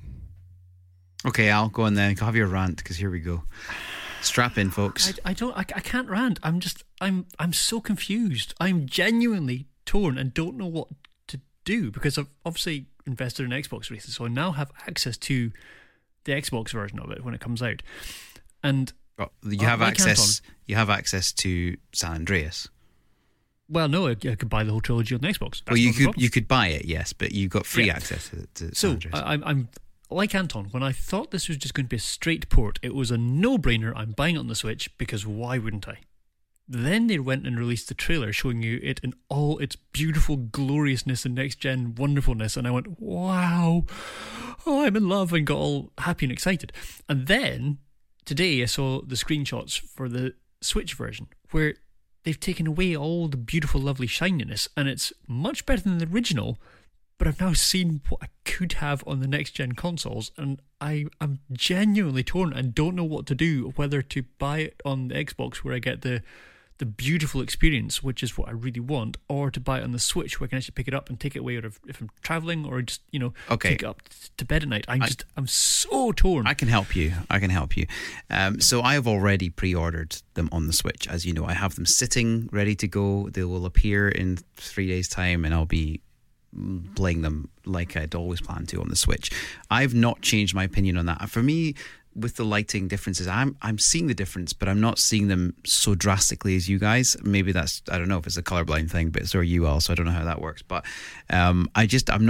Okay, I'll go on then. Have your rant, because here we go. Strap in, folks. I, I don't. I, I can't rant. I'm just. I'm. I'm so confused. I'm genuinely torn and don't know what to do because I've obviously invested in Xbox recently, so I now have access to the Xbox version of it when it comes out, and Oh, you uh, have like access. Anton. You have access to San Andreas. Well, no, I, I could buy the whole trilogy on the Xbox. That's well, you not the could problem. you could buy it, yes, but you got free Yeah. access to, to San So Andreas. I, I'm. I'm like Anton. When I thought this was just going to be a straight port, it was a no-brainer. I'm buying it on the Switch because why wouldn't I? Then they went and released the trailer showing you it in all its beautiful gloriousness and next-gen wonderfulness, and I went, wow, oh, I'm in love, and got all happy and excited. And then, today, I saw the screenshots for the Switch version, where they've taken away all the beautiful, lovely shininess, and it's much better than the original, but I've now seen what I could have on the next-gen consoles, and I am genuinely torn and don't know what to do, whether to buy it on the Xbox, where I get the the beautiful experience, which is what I really want, or to buy it on the Switch, where I can actually pick it up and take it away if, if I'm traveling, or just, you know, Okay. take it up to bed at night. I'm I- just, I'm so torn. I can help you. I can help you. Um, so I have already pre-ordered them on the Switch. As you know, I have them sitting ready to go. They will appear in three days' time, and I'll be playing them like I'd always planned to on the Switch. I've not changed my opinion on that. For me, with the lighting differences, I'm I'm seeing the difference, but I'm not seeing them so drastically as you guys. Maybe that's, I don't know if it's a colorblind thing, but so are you all, so I don't know how that works. But um, I just, I'm not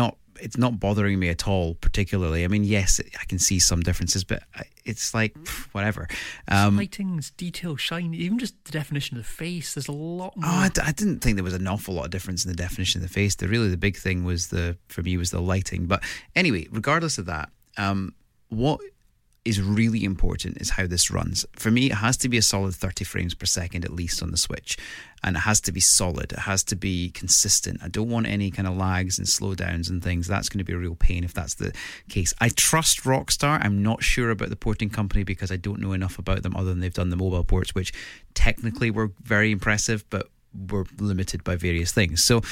it's not bothering me at all particularly. I mean, yes, I can see some differences, but it's like pff, whatever. Um, Lighting's detail, shine, even just the definition of the face. There's a lot more. Oh, I, d- I didn't think there was an awful lot of difference in the definition of the face. The really the big thing was the for me was the lighting. But anyway, regardless of that, um, what is really important is how this runs. For me, it has to be a solid thirty frames per second at least on the Switch, and it has to be solid. It has to be consistent. I don't want any kind of lags and slowdowns and things. That's going to be a real pain if that's the case. I trust Rockstar. I'm not sure about the porting company because I don't know enough about them other than they've done the mobile ports, which technically were very impressive, but were limited by various things. So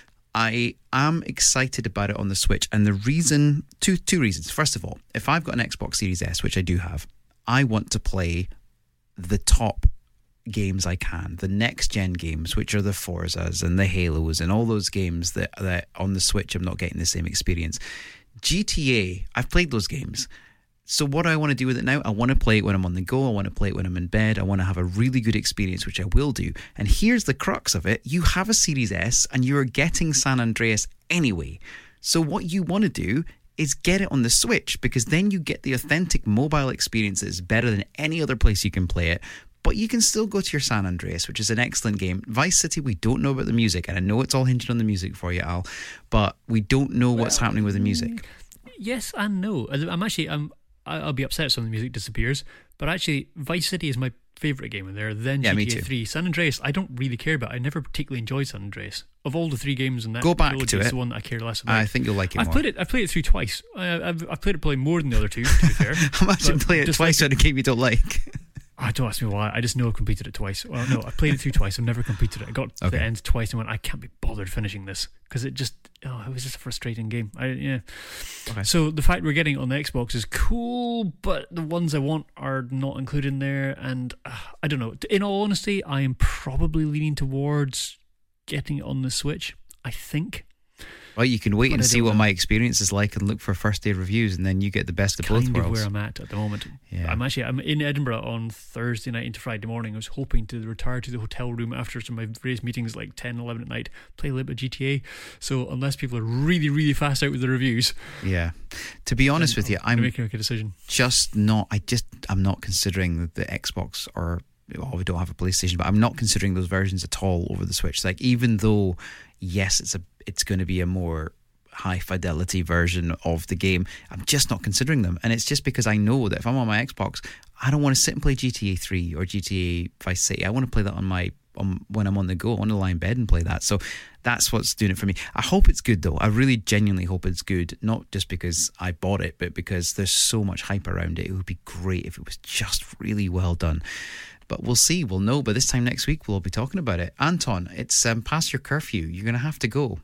I am excited about it on the Switch, and the reason, two two reasons. First of all, if I've got an Xbox Series S, which I do have, I want to play the top games I can, the next gen games, which are the Forzas and the Halos and all those games that, that on the Switch I'm not getting the same experience. G T A, I've played those games. So what do I want to do with it now? I want to play it when I'm on the go. I want to play it when I'm in bed. I want to have a really good experience, which I will do. And here's the crux of it. You have a Series S and you're getting San Andreas anyway. So what you want to do is get it on the Switch, because then you get the authentic mobile experience that is better than any other place you can play it. But you can still go to your San Andreas, which is an excellent game. Vice City, we don't know about the music. And I know it's all hinged on the music for you, Al. But we don't know what's happening with the music. Yes and no. I'm actually... I'm. I'll be upset if some of the music disappears, but actually Vice City is my favourite game in there, then yeah, G T A three. San Andreas I don't really care about. I never particularly enjoyed San Andreas. Of all the three games in that Go back trilogy, to it's it. the one that I care less about. I think you'll like it I've more. played it I've played it through twice. I, I've, I've played it probably more than the other two, to be fair. Imagine But playing it just twice like- on a game you don't like. I don't ask me why. I just know I've completed it twice. Well, no, I've played it through twice. I've never completed it. I got to Okay. the end twice and went, I can't be bothered finishing this, because it just, oh, it was just a frustrating game. I yeah. Okay. So the fact we're getting it on the Xbox is cool, but the ones I want are not included in there. And uh, I don't know. In all honesty, I am probably leaning towards getting it on the Switch, I think. Well, you can wait But and I see don't what know. my experience is like and look for first day reviews, and then you get the best of both Kind of worlds. where I'm at at the moment. Yeah. I'm actually I'm in Edinburgh on Thursday night into Friday morning. I was hoping to retire to the hotel room after some of my various meetings like ten, eleven at night, play a little bit of G T A. So unless people are really, really fast out with the reviews, Yeah. To be honest with you, I'm I'm making a decision. just not, I just, I'm not considering the Xbox or, well, we don't have a PlayStation, but I'm not considering those versions at all over the Switch. Like, even though, yes, it's a, it's going to be a more high fidelity version of the game, I'm just not considering them. And it's just because I know that if I'm on my Xbox, I don't want to sit and play G T A three or G T A Vice City. I want to play that on my on, when I'm on the go. I want to lie in bed and play that. So that's what's doing it for me. I hope it's good though. I really genuinely hope it's good, not just because I bought it, but because there's so much hype around it. It would be great if it was just really well done. But we'll see. We'll know. But this time next week, we'll be talking about it. Anton, it's um, past your curfew. You're going to have to go.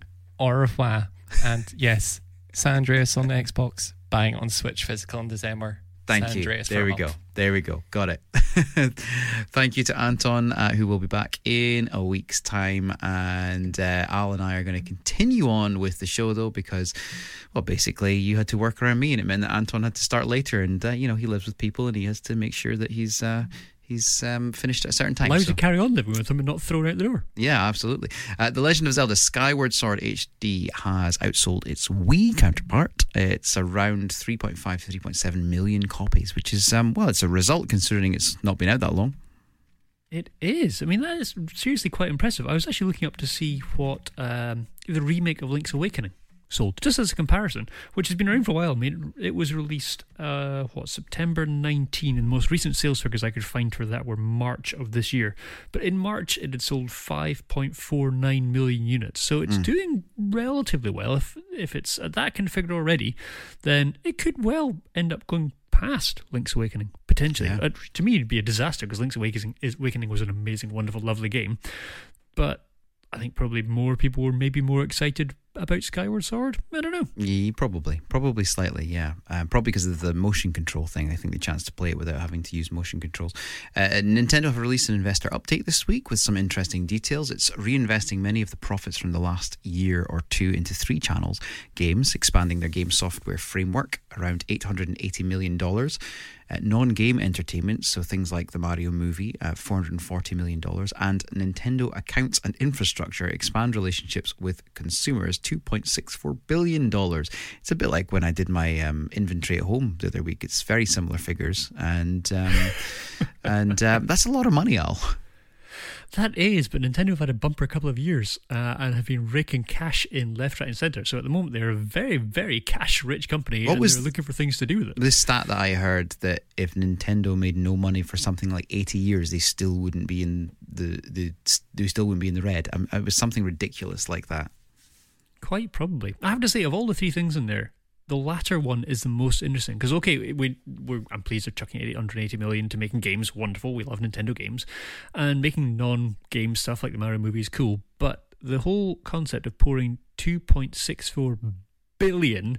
Au revoir. And yes, San Andreas on the Xbox, buying it on Switch physical in December. Thank San you. Andreas There for a we month. go. There we go. Got it. Thank you to Anton, uh, who will be back in a week's time. And uh, Al and I are going to continue on with the show, though, because, well, basically you had to work around me, and it meant that Anton had to start later. And, uh, you know, he lives with people and he has to make sure that he's... Uh, He's um, finished at a certain time. Allows so- you to carry on living with him and not thrown out the door. Yeah, absolutely. Uh, the Legend of Zelda Skyward Sword H D has outsold its Wii counterpart. It's around three point five to three point seven million copies, which is, um, well, it's a result considering it's not been out that long. It is. I mean, that is seriously quite impressive. I was actually looking up to see what um, the remake of Link's Awakening sold, just as a comparison, which has been around for a while. I mean, it was released, uh, what, September nineteenth, and the most recent sales figures I could find for that were March of this year. But in March, it had sold five point four nine million units, so it's Mm. doing relatively well. If if it's at that kind of figure already, then it could well end up going past Link's Awakening, potentially. Yeah. Uh, to me, it'd be a disaster, because Link's Awakening, is, Awakening was an amazing, wonderful, lovely game. But I think probably more people were maybe more excited about Skyward Sword. I don't know. Yeah, probably, probably slightly, yeah. Um, probably because of the motion control thing. I think the chance to play it without having to use motion controls. Uh, Nintendo have released an investor update this week with some interesting details. It's reinvesting many of the profits from the last year or two into three channels games, expanding their game software framework around eight hundred eighty million dollars. Uh, non-game entertainment, so things like the Mario movie, uh, four hundred forty million dollars, and Nintendo accounts and infrastructure expand relationships with consumers, two point six four billion dollars. It's a bit like when I did my um, inventory at home the other week. It's very similar figures, and um, and uh, that's a lot of money, Al. That is, but Nintendo have had a bumper couple of years uh, and have been raking cash in left, right, and centre. So at the moment, they're a very, very cash-rich company, What and was they're looking for things to do with it. This stat that I heard that if Nintendo made no money for something like eighty years, they still wouldn't be in the the they still wouldn't be in the red. Um, it was something ridiculous like that. Quite probably. I have to say, of all the three things in there, the latter one is the most interesting because, okay, we, we're, I'm pleased they're chucking eight hundred eighty million to making games. Wonderful. We love Nintendo games. And making non-game stuff like the Mario movie is cool. But the whole concept of pouring two point six four billion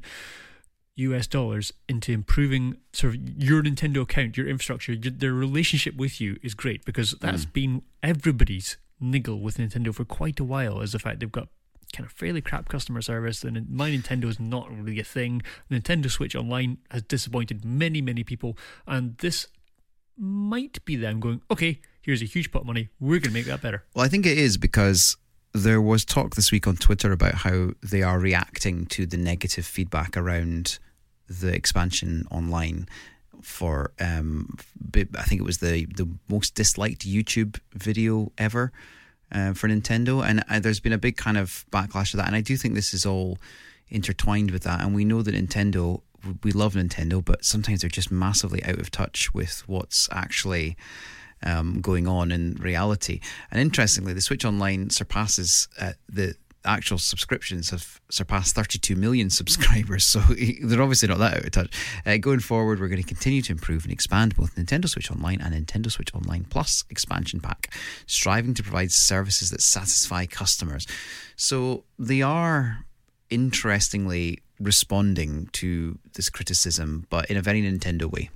U S dollars into improving sort of your Nintendo account, your infrastructure, your, their relationship with you is great because that's mm. been everybody's niggle with Nintendo for quite a while, is the fact they've got kind of fairly crap customer service, and My Nintendo is not really a thing. Nintendo Switch Online has disappointed many, many people, and this might be them going, okay, here's a huge pot of money, we're going to make that better. Well, I think it is because there was talk this week on Twitter about how they are reacting to the negative feedback around the expansion online for, um, I think it was the, the most disliked YouTube video ever. Uh, for Nintendo, and uh, there's been a big kind of backlash to that, and I do think this is all intertwined with that. And we know that Nintendo, we love Nintendo, but sometimes they're just massively out of touch with what's actually um, going on in reality. And interestingly, the Switch Online surpasses uh, the actual subscriptions have surpassed thirty-two million subscribers, so they're obviously not that out of touch. Uh, going forward, we're going to continue to improve and expand both Nintendo Switch Online and Nintendo Switch Online Plus expansion pack, striving to provide services that satisfy customers. So they are interestingly responding to this criticism, but in a very Nintendo way.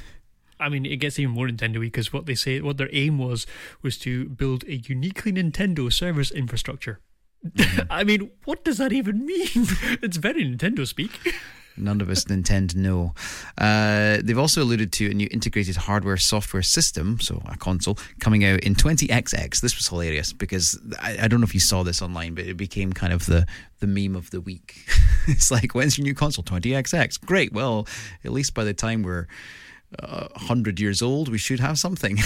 I mean, it gets even more Nintendo-y because what they say, what their aim was, was to build a uniquely Nintendo service infrastructure. Mm-hmm. I mean, what does that even mean? It's very Nintendo speak. None of us Nintendo know. Uh, they've also alluded to a new integrated hardware software system, so a console, coming out in twenty X X. This was hilarious because I, I don't know if you saw this online, but it became kind of the, the meme of the week. It's like, when's your new console? twenty X X. Great. Well, at least by the time we're uh, one hundred years old, we should have something.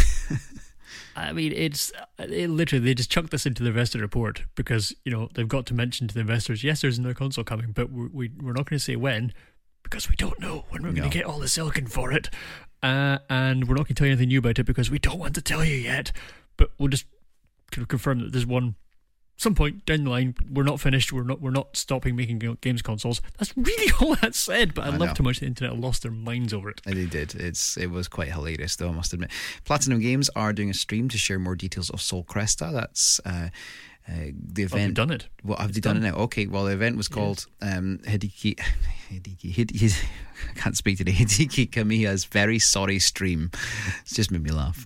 I mean, it's it literally, they just chucked this into the investor report because, you know, they've got to mention to the investors, yes, there's another console coming, but we, we, we're not going to say when because we don't know when we're no. going to get all the silicon for it. Uh, and we're not going to tell you anything new about it because we don't want to tell you yet. But we'll just confirm that there's one, some point down the line, we're not finished, we're not we're not stopping making games consoles. That's really all that said, but I, I love how much the internet lost their minds over it. They did. It's It was quite hilarious, though, I must admit. Platinum Games are doing a stream to share more details of Sol Cresta. That's uh, uh, the event. Oh, they've done it. Well, have it's they done, done it now? Okay, well, the event was called um, Hideki... Hideki... Hideki I can't speak today. Hideki Kamiya's Very Sorry Stream. It's just made me laugh.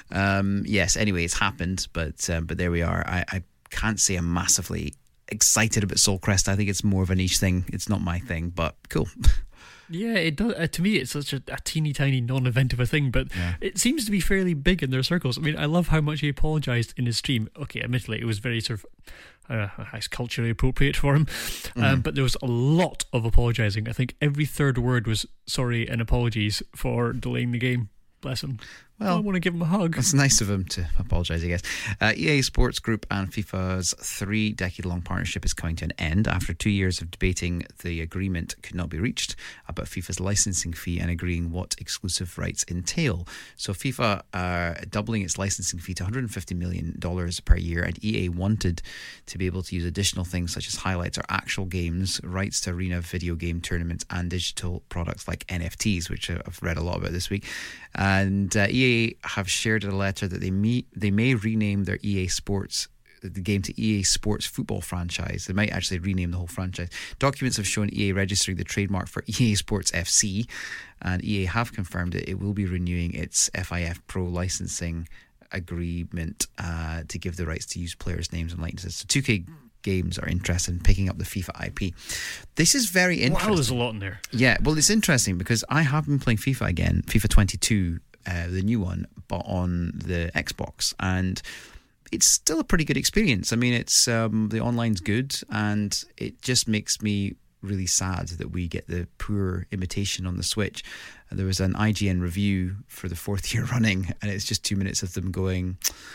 Um, yes, anyway, it's happened, but um, but there we are. I... I can't say I'm massively excited about Sol Cresta. I think it's more of a niche thing. It's not my thing, but cool. Yeah, it does. Uh, to me, it's such a, a teeny tiny non-event of a thing, but yeah. It seems to be fairly big in their circles. I mean, I love how much he apologised in his stream. Okay, admittedly, it was very sort of uh, it's culturally appropriate for him, mm-hmm. um, but there was a lot of apologising. I think every third word was sorry and apologies for delaying the game. Bless him. Well, I want to give him a hug. It's nice of him to apologise, I guess. Uh, E A Sports Group and FIFA's three-decade-long partnership is coming to an end after two years of debating the agreement could not be reached about FIFA's licensing fee and agreeing what exclusive rights entail. So FIFA are doubling its licensing fee to one hundred fifty million dollars per year, and E A wanted to be able to use additional things such as highlights or actual games, rights to arena video game tournaments, and digital products like N F Ts, which I've read a lot about this week. And uh, E A have shared a letter that they may, they may rename their E A Sports the game to E A Sports Football franchise. They might actually rename the whole franchise. Documents have shown E A registering the trademark for E A Sports F C, and E A have confirmed that it will be renewing its F I F Pro licensing agreement uh, to give the rights to use players' names and likenesses. So two K games are interested in picking up the FIFA I P. This is very interesting. Wow, there's a lot in there. Yeah, well, it's interesting because I have been playing FIFA again, FIFA twenty-two, uh, the new one, but on the Xbox, and it's still a pretty good experience. I mean, it's um, the online's good, and it just makes me really sad that we get the poor imitation on the Switch. There was an I G N review for the fourth year running, and it's just two minutes of them going,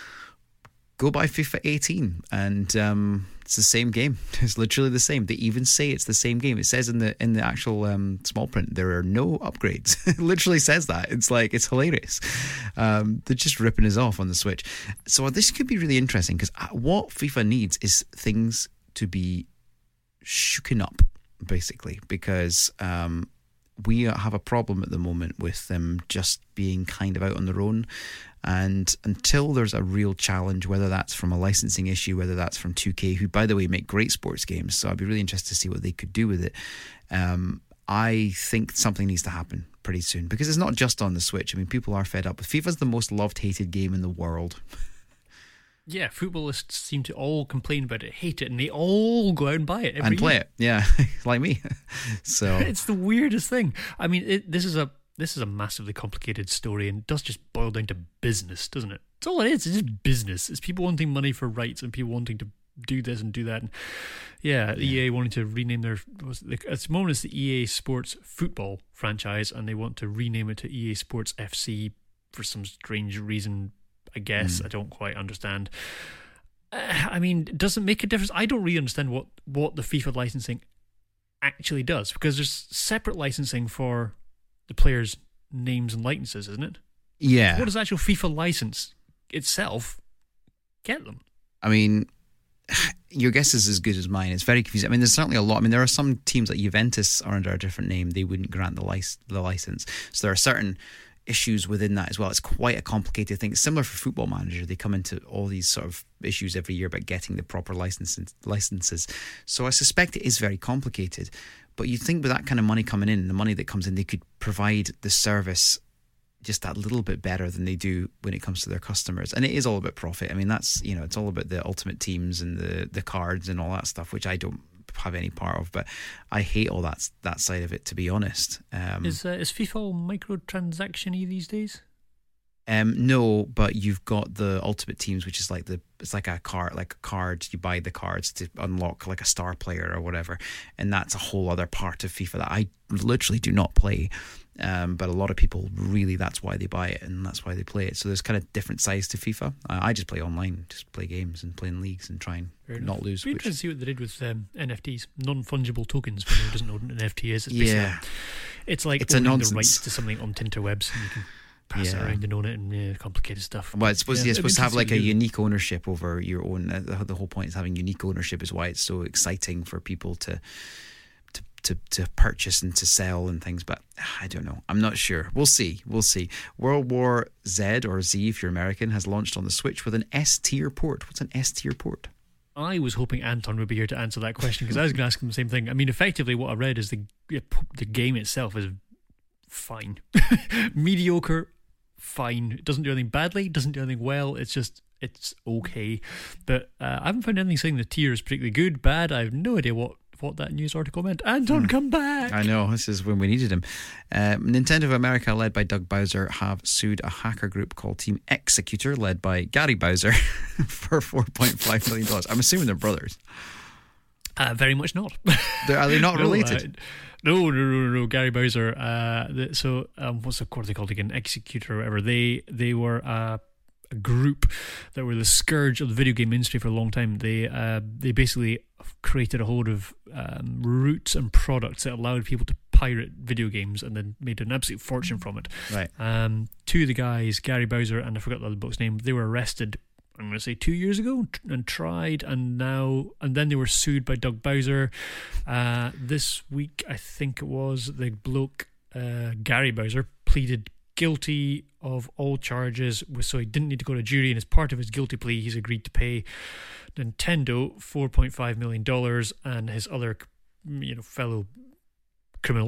go buy FIFA eighteen, and um, it's the same game. It's literally the same. They even say it's the same game. It says in the in the actual um, small print there are no upgrades. It literally says that. It's like, it's hilarious. Um, they're just ripping us off on the Switch. So this could be really interesting, because what FIFA needs is things to be shooken up, basically, because um, we have a problem at the moment with them just being kind of out on their own. And until there's a real challenge, whether that's from a licensing issue, whether that's from two K, who, by the way, make great sports games, so I'd be really interested to see what they could do with it. Um, I think something needs to happen pretty soon, because it's not just on the Switch. I mean, people are fed up. FIFA's the most loved, hated game in the world. Yeah, footballists seem to all complain about it, hate it, and they all go out and buy it every and play year. it. Yeah, like me. So it's the weirdest thing. I mean, it, this is a this is a massively complicated story, and it does just boil down to business, doesn't it? It's all it is. It's just business. It's people wanting money for rights and people wanting to do this and do that. And yeah, yeah. E A wanting to rename their was it, at the moment it's the E A Sports Football franchise, and they want to rename it to E A Sports F C for some strange reason. I guess mm. I don't quite understand. Uh, I mean, does it make a difference? I don't really understand what, what the FIFA licensing actually does, because there's separate licensing for the players' names and likenesses, isn't it? Yeah. What does actual FIFA license itself get them? I mean, your guess is as good as mine. It's very confusing. I mean, there's certainly a lot. I mean, there are some teams like Juventus are under a different name. They wouldn't grant the, lic- the license. So there are certain issues within that as well. It's quite a complicated thing. It's similar for Football Manager. They come into all these sort of issues every year about getting the proper licenses. licenses. So I suspect it is very complicated. But you think with that kind of money coming in, the money that comes in, they could provide the service just that little bit better than they do when it comes to their customers. And it is all about profit. I mean, that's, you know, it's all about the ultimate teams and the, the cards and all that stuff, which I don't have any part of, but I hate all that that side of it, to be honest. Um, is uh, is FIFA microtransaction-y these days? Um, no, but you've got the Ultimate Teams, which is like the it's like a card, like a card. You buy the cards to unlock like a star player or whatever, and that's a whole other part of FIFA that I literally do not play. Um, but a lot of people really, that's why they buy it and that's why they play it. So there's kind of different sides to FIFA. Uh, I just play online, just play games and play in leagues and try and Fair not enough. lose. It'd be Which, interesting to see what they did with um, N F Ts, non-fungible tokens. For anyone who doesn't know what an N F T is, it's yeah, it's like it's owning a the nonsense. rights to something on Tinterwebs, and you can pass Yeah. it around and own it, and yeah, complicated stuff. Well, it's supposed, Yeah, you're it'd supposed be to have like a interesting to do. unique ownership over your own. Uh, the, the whole point is having unique ownership, is why it's so exciting for people to, to to to purchase and to sell and things. But I don't know. I'm not sure. We'll see. We'll see. World War Z, or Z if you're American, has launched on the Switch with an S-tier port. What's an S-tier port? I was hoping Anton would be here to answer that question, because I was going to ask him the same thing. I mean, effectively, what I read is the the game itself is fine, mediocre, fine. It doesn't do anything badly, doesn't do anything well. It's just it's okay. But uh, I haven't found anything saying the tier is particularly good, bad. I have no idea what. what that news article meant. Anton, mm. come back! I know, this is when we needed him. Uh, Nintendo of America, led by Doug Bowser, have sued a hacker group called Team Executor, led by Gary Bowser, for four point five million dollars. I'm assuming they're brothers. Uh, very much not. They're, are they not no, related? Uh, no, no, no, no, no. Gary Bowser. Uh, the, so, um, what's the what are they called again? Executor or whatever. They they were uh, a group that were the scourge of the video game industry for a long time. They uh, they basically created a whole lot of um, routes and products that allowed people to pirate video games, and then made an absolute fortune from it. Right. Um, two of the guys, Gary Bowser and I forgot the other bloke's name, they were arrested, I'm going to say two years ago, and tried, and now, and then they were sued by Doug Bowser. Uh, this week, I think it was, the bloke, uh, Gary Bowser, pleaded guilty of all charges, so he didn't need to go to jury, and as part of his guilty plea, he's agreed to pay Nintendo four point five million dollars, and his other, you know, fellow criminals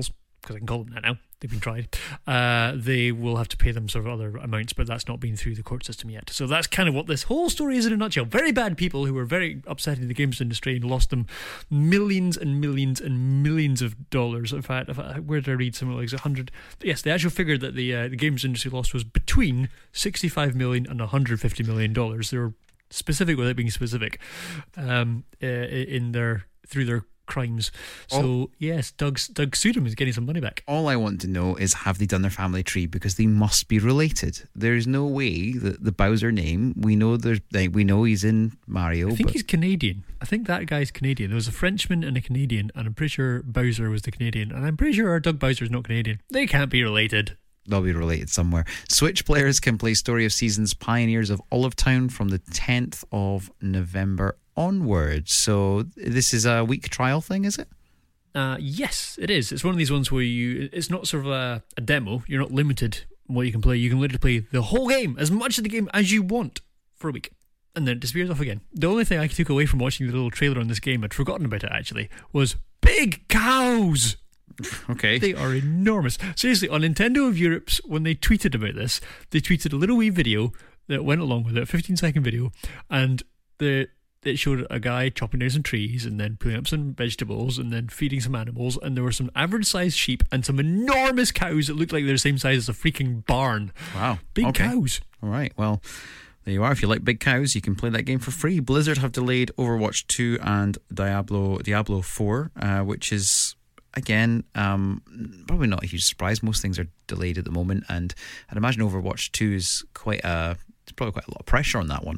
because I can call them that now, they've been tried, uh, they will have to pay them sort of other amounts, but that's not been through the court system yet. So that's kind of what this whole story is in a nutshell. Very bad people who were very upset in the games industry and lost them millions and millions and millions of dollars. In fact, if I, where did I read something like a hundred? Yes, the actual figure that the uh, the games industry lost was between sixty-five million and one hundred fifty million dollars. They were specific without being specific um, uh, in their through their crimes. So Oh. yes, Doug's Doug sued him. Is getting some money back. All I want to know is, have they done their family tree? Because they must be related. There's no way that the Bowser name, we know there's like, we know he's in Mario. I think but he's Canadian. I think that guy's Canadian. There was a Frenchman and a Canadian, and I'm pretty sure Bowser was the Canadian, and I'm pretty sure our Doug Bowser's not Canadian. They can't be related. they'll be related somewhere. Switch players can play Story of Seasons Pioneers of Olive Town from the tenth of November onwards. So this is a week trial thing, is it? Uh, yes, it is. It's one of these ones where you, it's not sort of a, a demo. You're not limited in what you can play. You can literally play the whole game, as much of the game as you want, for a week. And then it disappears off again. The only thing I took away from watching the little trailer on this game, I'd forgotten about it actually, was big cows. Okay. They are enormous. Seriously, on Nintendo of Europe's, when they tweeted about this, they tweeted a little wee video that went along with it, a fifteen second video, and the it showed a guy chopping down some trees and then pulling up some vegetables and then feeding some animals, and there were some average sized sheep and some enormous cows that looked like they're the same size as a freaking barn. Wow. Big Okay. cows. All right. Well, there you are. If you like big cows, you can play that game for free. Blizzard have delayed Overwatch two and Diablo Diablo four, uh, which is, again, um, probably not a huge surprise. Most things are delayed at the moment, and I'd imagine Overwatch two is quite a, there's probably quite a lot of pressure on that one.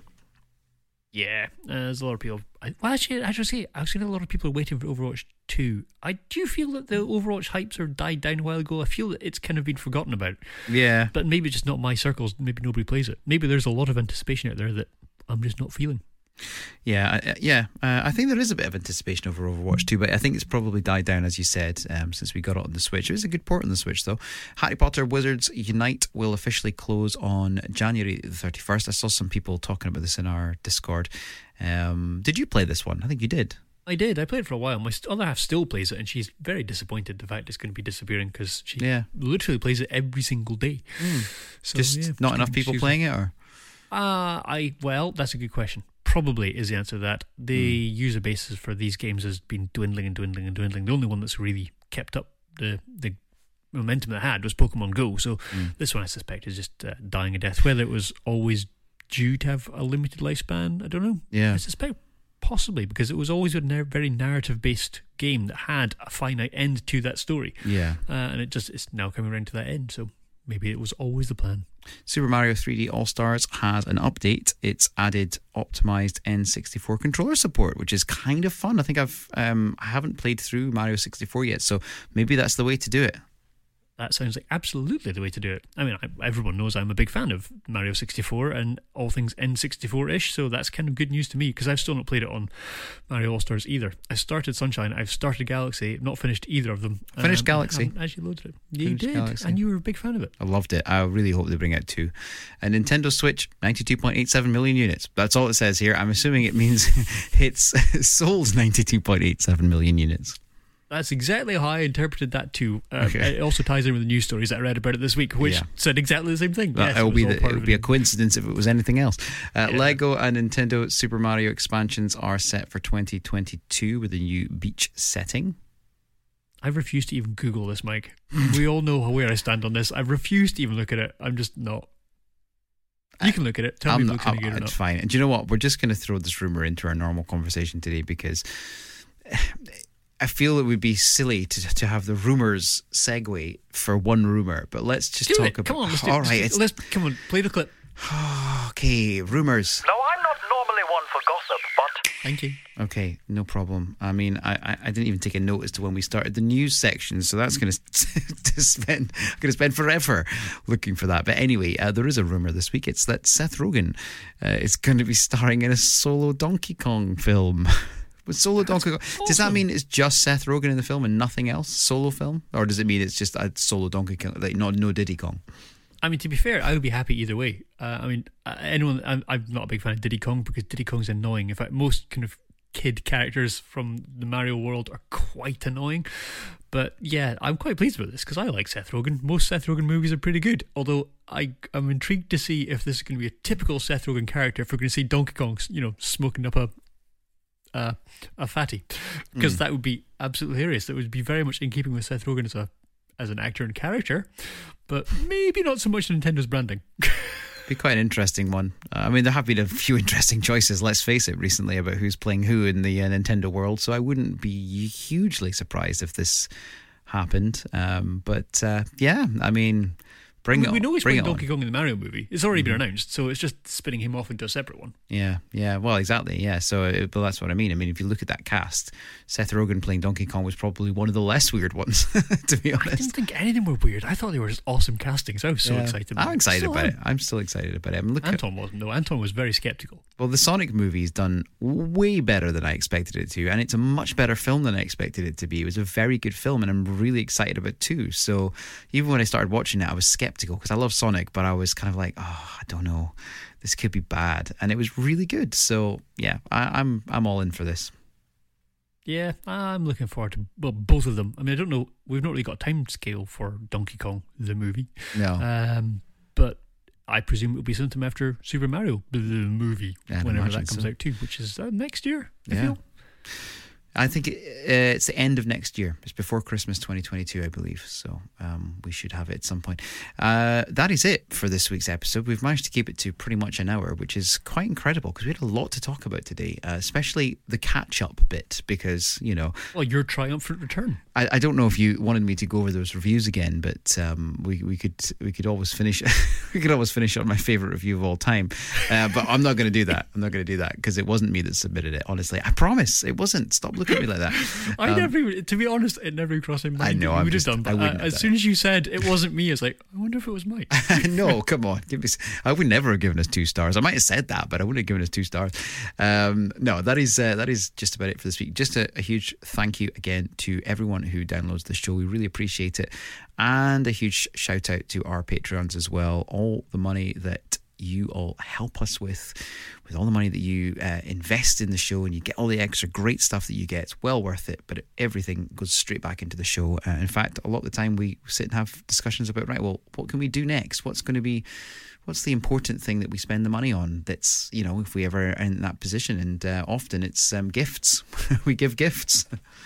Yeah, uh, there's a lot of people. I, well, actually, I should say, I've seen a lot of people waiting for Overwatch two. I do feel that the Overwatch hype sort of died down a while ago. I feel that it's kind of been forgotten about. Yeah. But maybe just not my circles. Maybe nobody plays it. Maybe there's a lot of anticipation out there that I'm just not feeling. Yeah, uh, yeah. Uh, I think there is a bit of anticipation over Overwatch two, but I think it's probably died down, as you said, um, since we got it on the Switch. It was a good port on the Switch, though. Harry Potter Wizards Unite will officially close on January the thirty-first. I saw some people talking about this in our Discord. Um, did you play this one? I think you did. I did. I played it for a while. My st- other half still plays it, and she's very disappointed the fact it's going to be disappearing because she Yeah. literally plays it every single day. So, Just yeah, not it's enough kind of people confusing. playing it, or? Uh, I well, that's a good question. Probably is the answer to that. The Mm. user basis for these games has been dwindling and dwindling and dwindling. The only one that's really kept up the the momentum it had was Pokemon Go. So Mm. this one, I suspect, is just uh, dying a death. Whether it was always due to have a limited lifespan, I don't know. Yeah. I suspect possibly because it was always a nar- very narrative-based game that had a finite end to that story, Yeah. uh, and it just is now coming around to that end. So maybe it was always the plan. Super Mario three D All-Stars has an update. It's added optimized N sixty-four controller support, which is kind of fun. I think I've um, I haven't played through Mario sixty-four yet, so maybe that's the way to do it. That sounds like absolutely the way to do it. I mean, I, everyone knows I'm a big fan of Mario sixty-four and all things N sixty-four-ish, so that's kind of good news to me because I've still not played it on Mario All-Stars either. I started Sunshine, I've started Galaxy, not finished either of them. Finished Um, Galaxy? I haven't actually loaded it. You Finished did, Galaxy. and you were a big fan of it. I loved it. I really hope they bring out two. A Nintendo Switch, ninety-two point eight seven million units. That's all it says here. I'm assuming it means it's sold ninety-two point eight seven million units. That's exactly how I interpreted that too. Um, Okay. It also ties in with the news stories that I read about it this week, which Yeah. said exactly the same thing. Well, Yes, it'll it was be all the, part it'll of be a it. coincidence if it was anything else. Uh, Yeah. Lego and Nintendo Super Mario expansions are set for twenty twenty-two with a new beach setting. I refuse to even Google this, Mike. We all know how- where I stand on this. I refuse to even look at it. I'm just not. You can look at it. Tell I'm me if it not, looks any I'm- good or it's not. fine. And do you know what? We're just going to throw this rumor into our normal conversation today because I feel it would be silly to to have the rumors segue for one rumor. But let's just Do talk it. about. Come on, let's do All it. right, Let's, it's, let's come on. Play the clip. okay. Rumors. Now, I'm not normally one for gossip, but Thank you. Okay, no problem. I mean, I, I, I didn't even take a note as to when we started the news section, so that's going to spend going to spend forever looking for that. But anyway, uh, there is a rumor this week. It's that Seth Rogen uh, is going to be starring in a solo Donkey Kong film. With solo Donkey Kong, does that awesome. mean it's just Seth Rogen in the film and nothing else? Solo film, or does it mean it's just a solo Donkey Kong, like not no Diddy Kong? I mean, to be fair, I would be happy either way. Uh, I mean, uh, anyone. I'm, I'm not a big fan of Diddy Kong because Diddy Kong's annoying. In fact, most kind of kid characters from the Mario world are quite annoying. But yeah, I'm quite pleased with this because I like Seth Rogen. Most Seth Rogen movies are pretty good. Although I, I'm intrigued to see if this is going to be a typical Seth Rogen character. If we're going to see Donkey Kong, you know, smoking up a uh, a fatty, because mm. that would be absolutely hilarious. That would be very much in keeping with Seth Rogen as a as an actor and character, but maybe not so much Nintendo's branding. Be quite an interesting one. Uh, I mean, there have been a few interesting choices, let's face it, recently about who's playing who in the uh, Nintendo world, so I wouldn't be hugely surprised if this happened. Um, but uh, yeah, I mean, bring we, it we know he's bring playing it Donkey on. Kong in the Mario movie. It's already Mm-hmm. been announced, so it's just spinning him off into a separate one. Yeah, yeah, well, exactly, yeah. So, it, but that's what I mean. I mean, if you look at that cast, Seth Rogen playing Donkey Kong was probably one of the less weird ones, to be honest. I didn't think any of them were weird. I thought they were just awesome castings. I was so Yeah. excited about I'm it. excited Still about am. it. I'm still excited about it. I'm looking. Anton wasn't, though. Anton was very sceptical. Well, the Sonic movie's done way better than I expected it to, and it's a much better film than I expected it to be. It was a very good film, and I'm really excited about it too. So even when I started watching it, I was skeptical because I love Sonic, but I was kind of like, oh, I don't know, this could be bad, and it was really good. So yeah, I, I'm I'm all in for this. Yeah, I'm looking forward to well both of them. I mean, I don't know. We've not really got a time scale for Donkey Kong the movie. No, Um, but I presume it'll be sometime after Super Mario the movie, Yeah, I'd whenever imagine that comes so. out too, which is uh, next year. I Yeah. feel. I think it, uh, it's the end of next year. It's before Christmas twenty twenty-two, I believe. So um, we should have it at some point. Uh, that is it for this week's episode. We've managed to keep it to pretty much an hour, which is quite incredible because we had a lot to talk about today, uh, especially the catch-up bit because, you know... Well, your triumphant return. I, I don't know if you wanted me to go over those reviews again, but um, we we could we could always finish we could always finish on my favourite review of all time. Uh, but I'm not going to do that. I'm not going to do that because it wasn't me that submitted it. Honestly, I promise it wasn't. Stop looking at me like that. I Um, never, even- to be honest, it never crossed my mind. I know, that you I'm would have just- done, I but wouldn't uh, have as done soon as you said it wasn't me, I was like, I wonder if it was Mike. No, come on. Give me. I would never have given us two stars. I might have said that, but I wouldn't have given us two stars. Um, no, that is uh, that is just about it for this week. Just a, a huge thank you again to everyone who downloads the show. We really appreciate it, and a huge shout out to our Patreons as well. All the money that you all help us with, with all the money that you uh, invest in the show, and you get all the extra great stuff that you get. It's well worth it, but everything goes straight back into the show. Uh, in fact, a lot of the time we sit and have discussions about, right, well, what can we do next? What's going to be, what's the important thing that we spend the money on? That's, you know, if we ever are in that position, and uh, often it's um, gifts. We give gifts.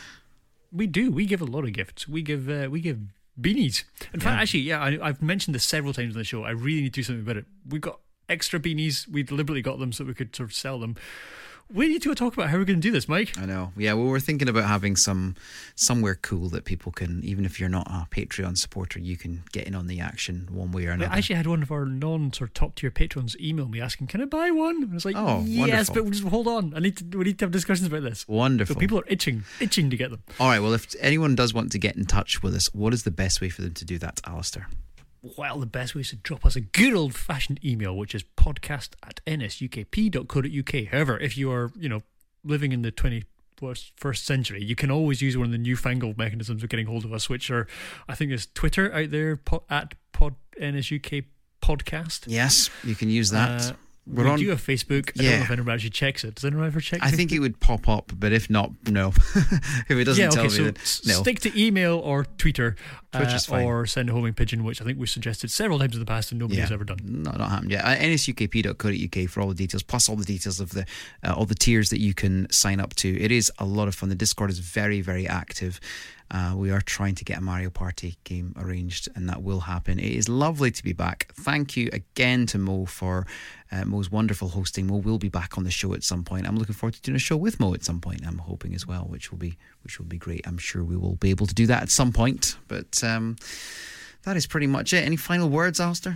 We do. We give a lot of gifts. We give uh, we give beanies. In fact, Yeah. actually, yeah, I, I've mentioned this several times on the show. I really need to do something about it. We've got extra beanies. We deliberately got them so we could sort of sell them. We need to talk about how we're going to do this, Mike. I know. Yeah, well, we're thinking about having some somewhere cool that people can, even if you're not a Patreon supporter, you can get in on the action one way or I another. actually had one of our non sort of top tier patrons email me asking, "Can I buy one?" And I was like, Oh, "Yes, wonderful. but we'll just hold on. I need to. We need to have discussions about this." Wonderful. So people are itching, itching to get them. All right, well, if anyone does want to get in touch with us, what is the best way for them to do that, Alistair? Well, the best way is to drop us a good old fashioned email, which is podcast at n s u k p dot co dot u k. However, if you are, you know, living in the twenty-first century, you can always use one of the newfangled mechanisms of getting hold of us, which are, I think, is Twitter out there po- at pod N S U K podcast. Yes, you can use that. Uh, We're we on. do have Facebook. I Yeah. don't know if anyone actually checks it. Does anyone ever check? I think Facebook? it would pop up, but if not, no. If it doesn't yeah, tell okay, me, so then s- no. stick to email or Twitter, Twitter's uh, fine. or send a homing pigeon, which I think we suggested several times in the past and nobody Yeah. has ever done. No, not happened yet. Uh, N S U K P dot co dot U K for all the details, plus all the details of the uh, all the tiers that you can sign up to. It is a lot of fun. The Discord is very, very active. Uh, we are trying to get a Mario Party game arranged, and that will happen. It is lovely to be back. Thank you again to Mo for uh, Mo's wonderful hosting. Mo will be back on the show at some point. I'm looking forward to doing a show with Mo at some point. I'm hoping as well, which will be which will be great. I'm sure we will be able to do that at some point. But um, that is pretty much it. Any final words, Alistair?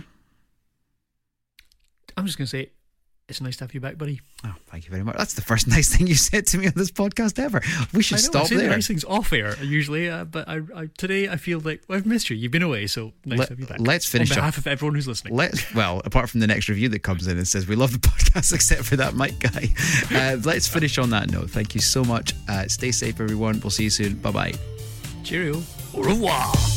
I'm just going to say, it's nice to have you back, buddy. Oh, thank you very much. That's the first nice thing you said to me on this podcast ever. We should I know, stop I say the there. nice things off air usually, uh, but I, I, today I feel like well, I've missed you. You've been away, so nice Let- to have you back. let's finish on up. behalf of everyone who's listening. Let's well, apart from the next review that comes in and says we love the podcast except for that Mike guy. Uh, let's finish on that note. Thank you so much. Uh, stay safe, everyone. We'll see you soon. Bye bye. Cheerio. Au revoir.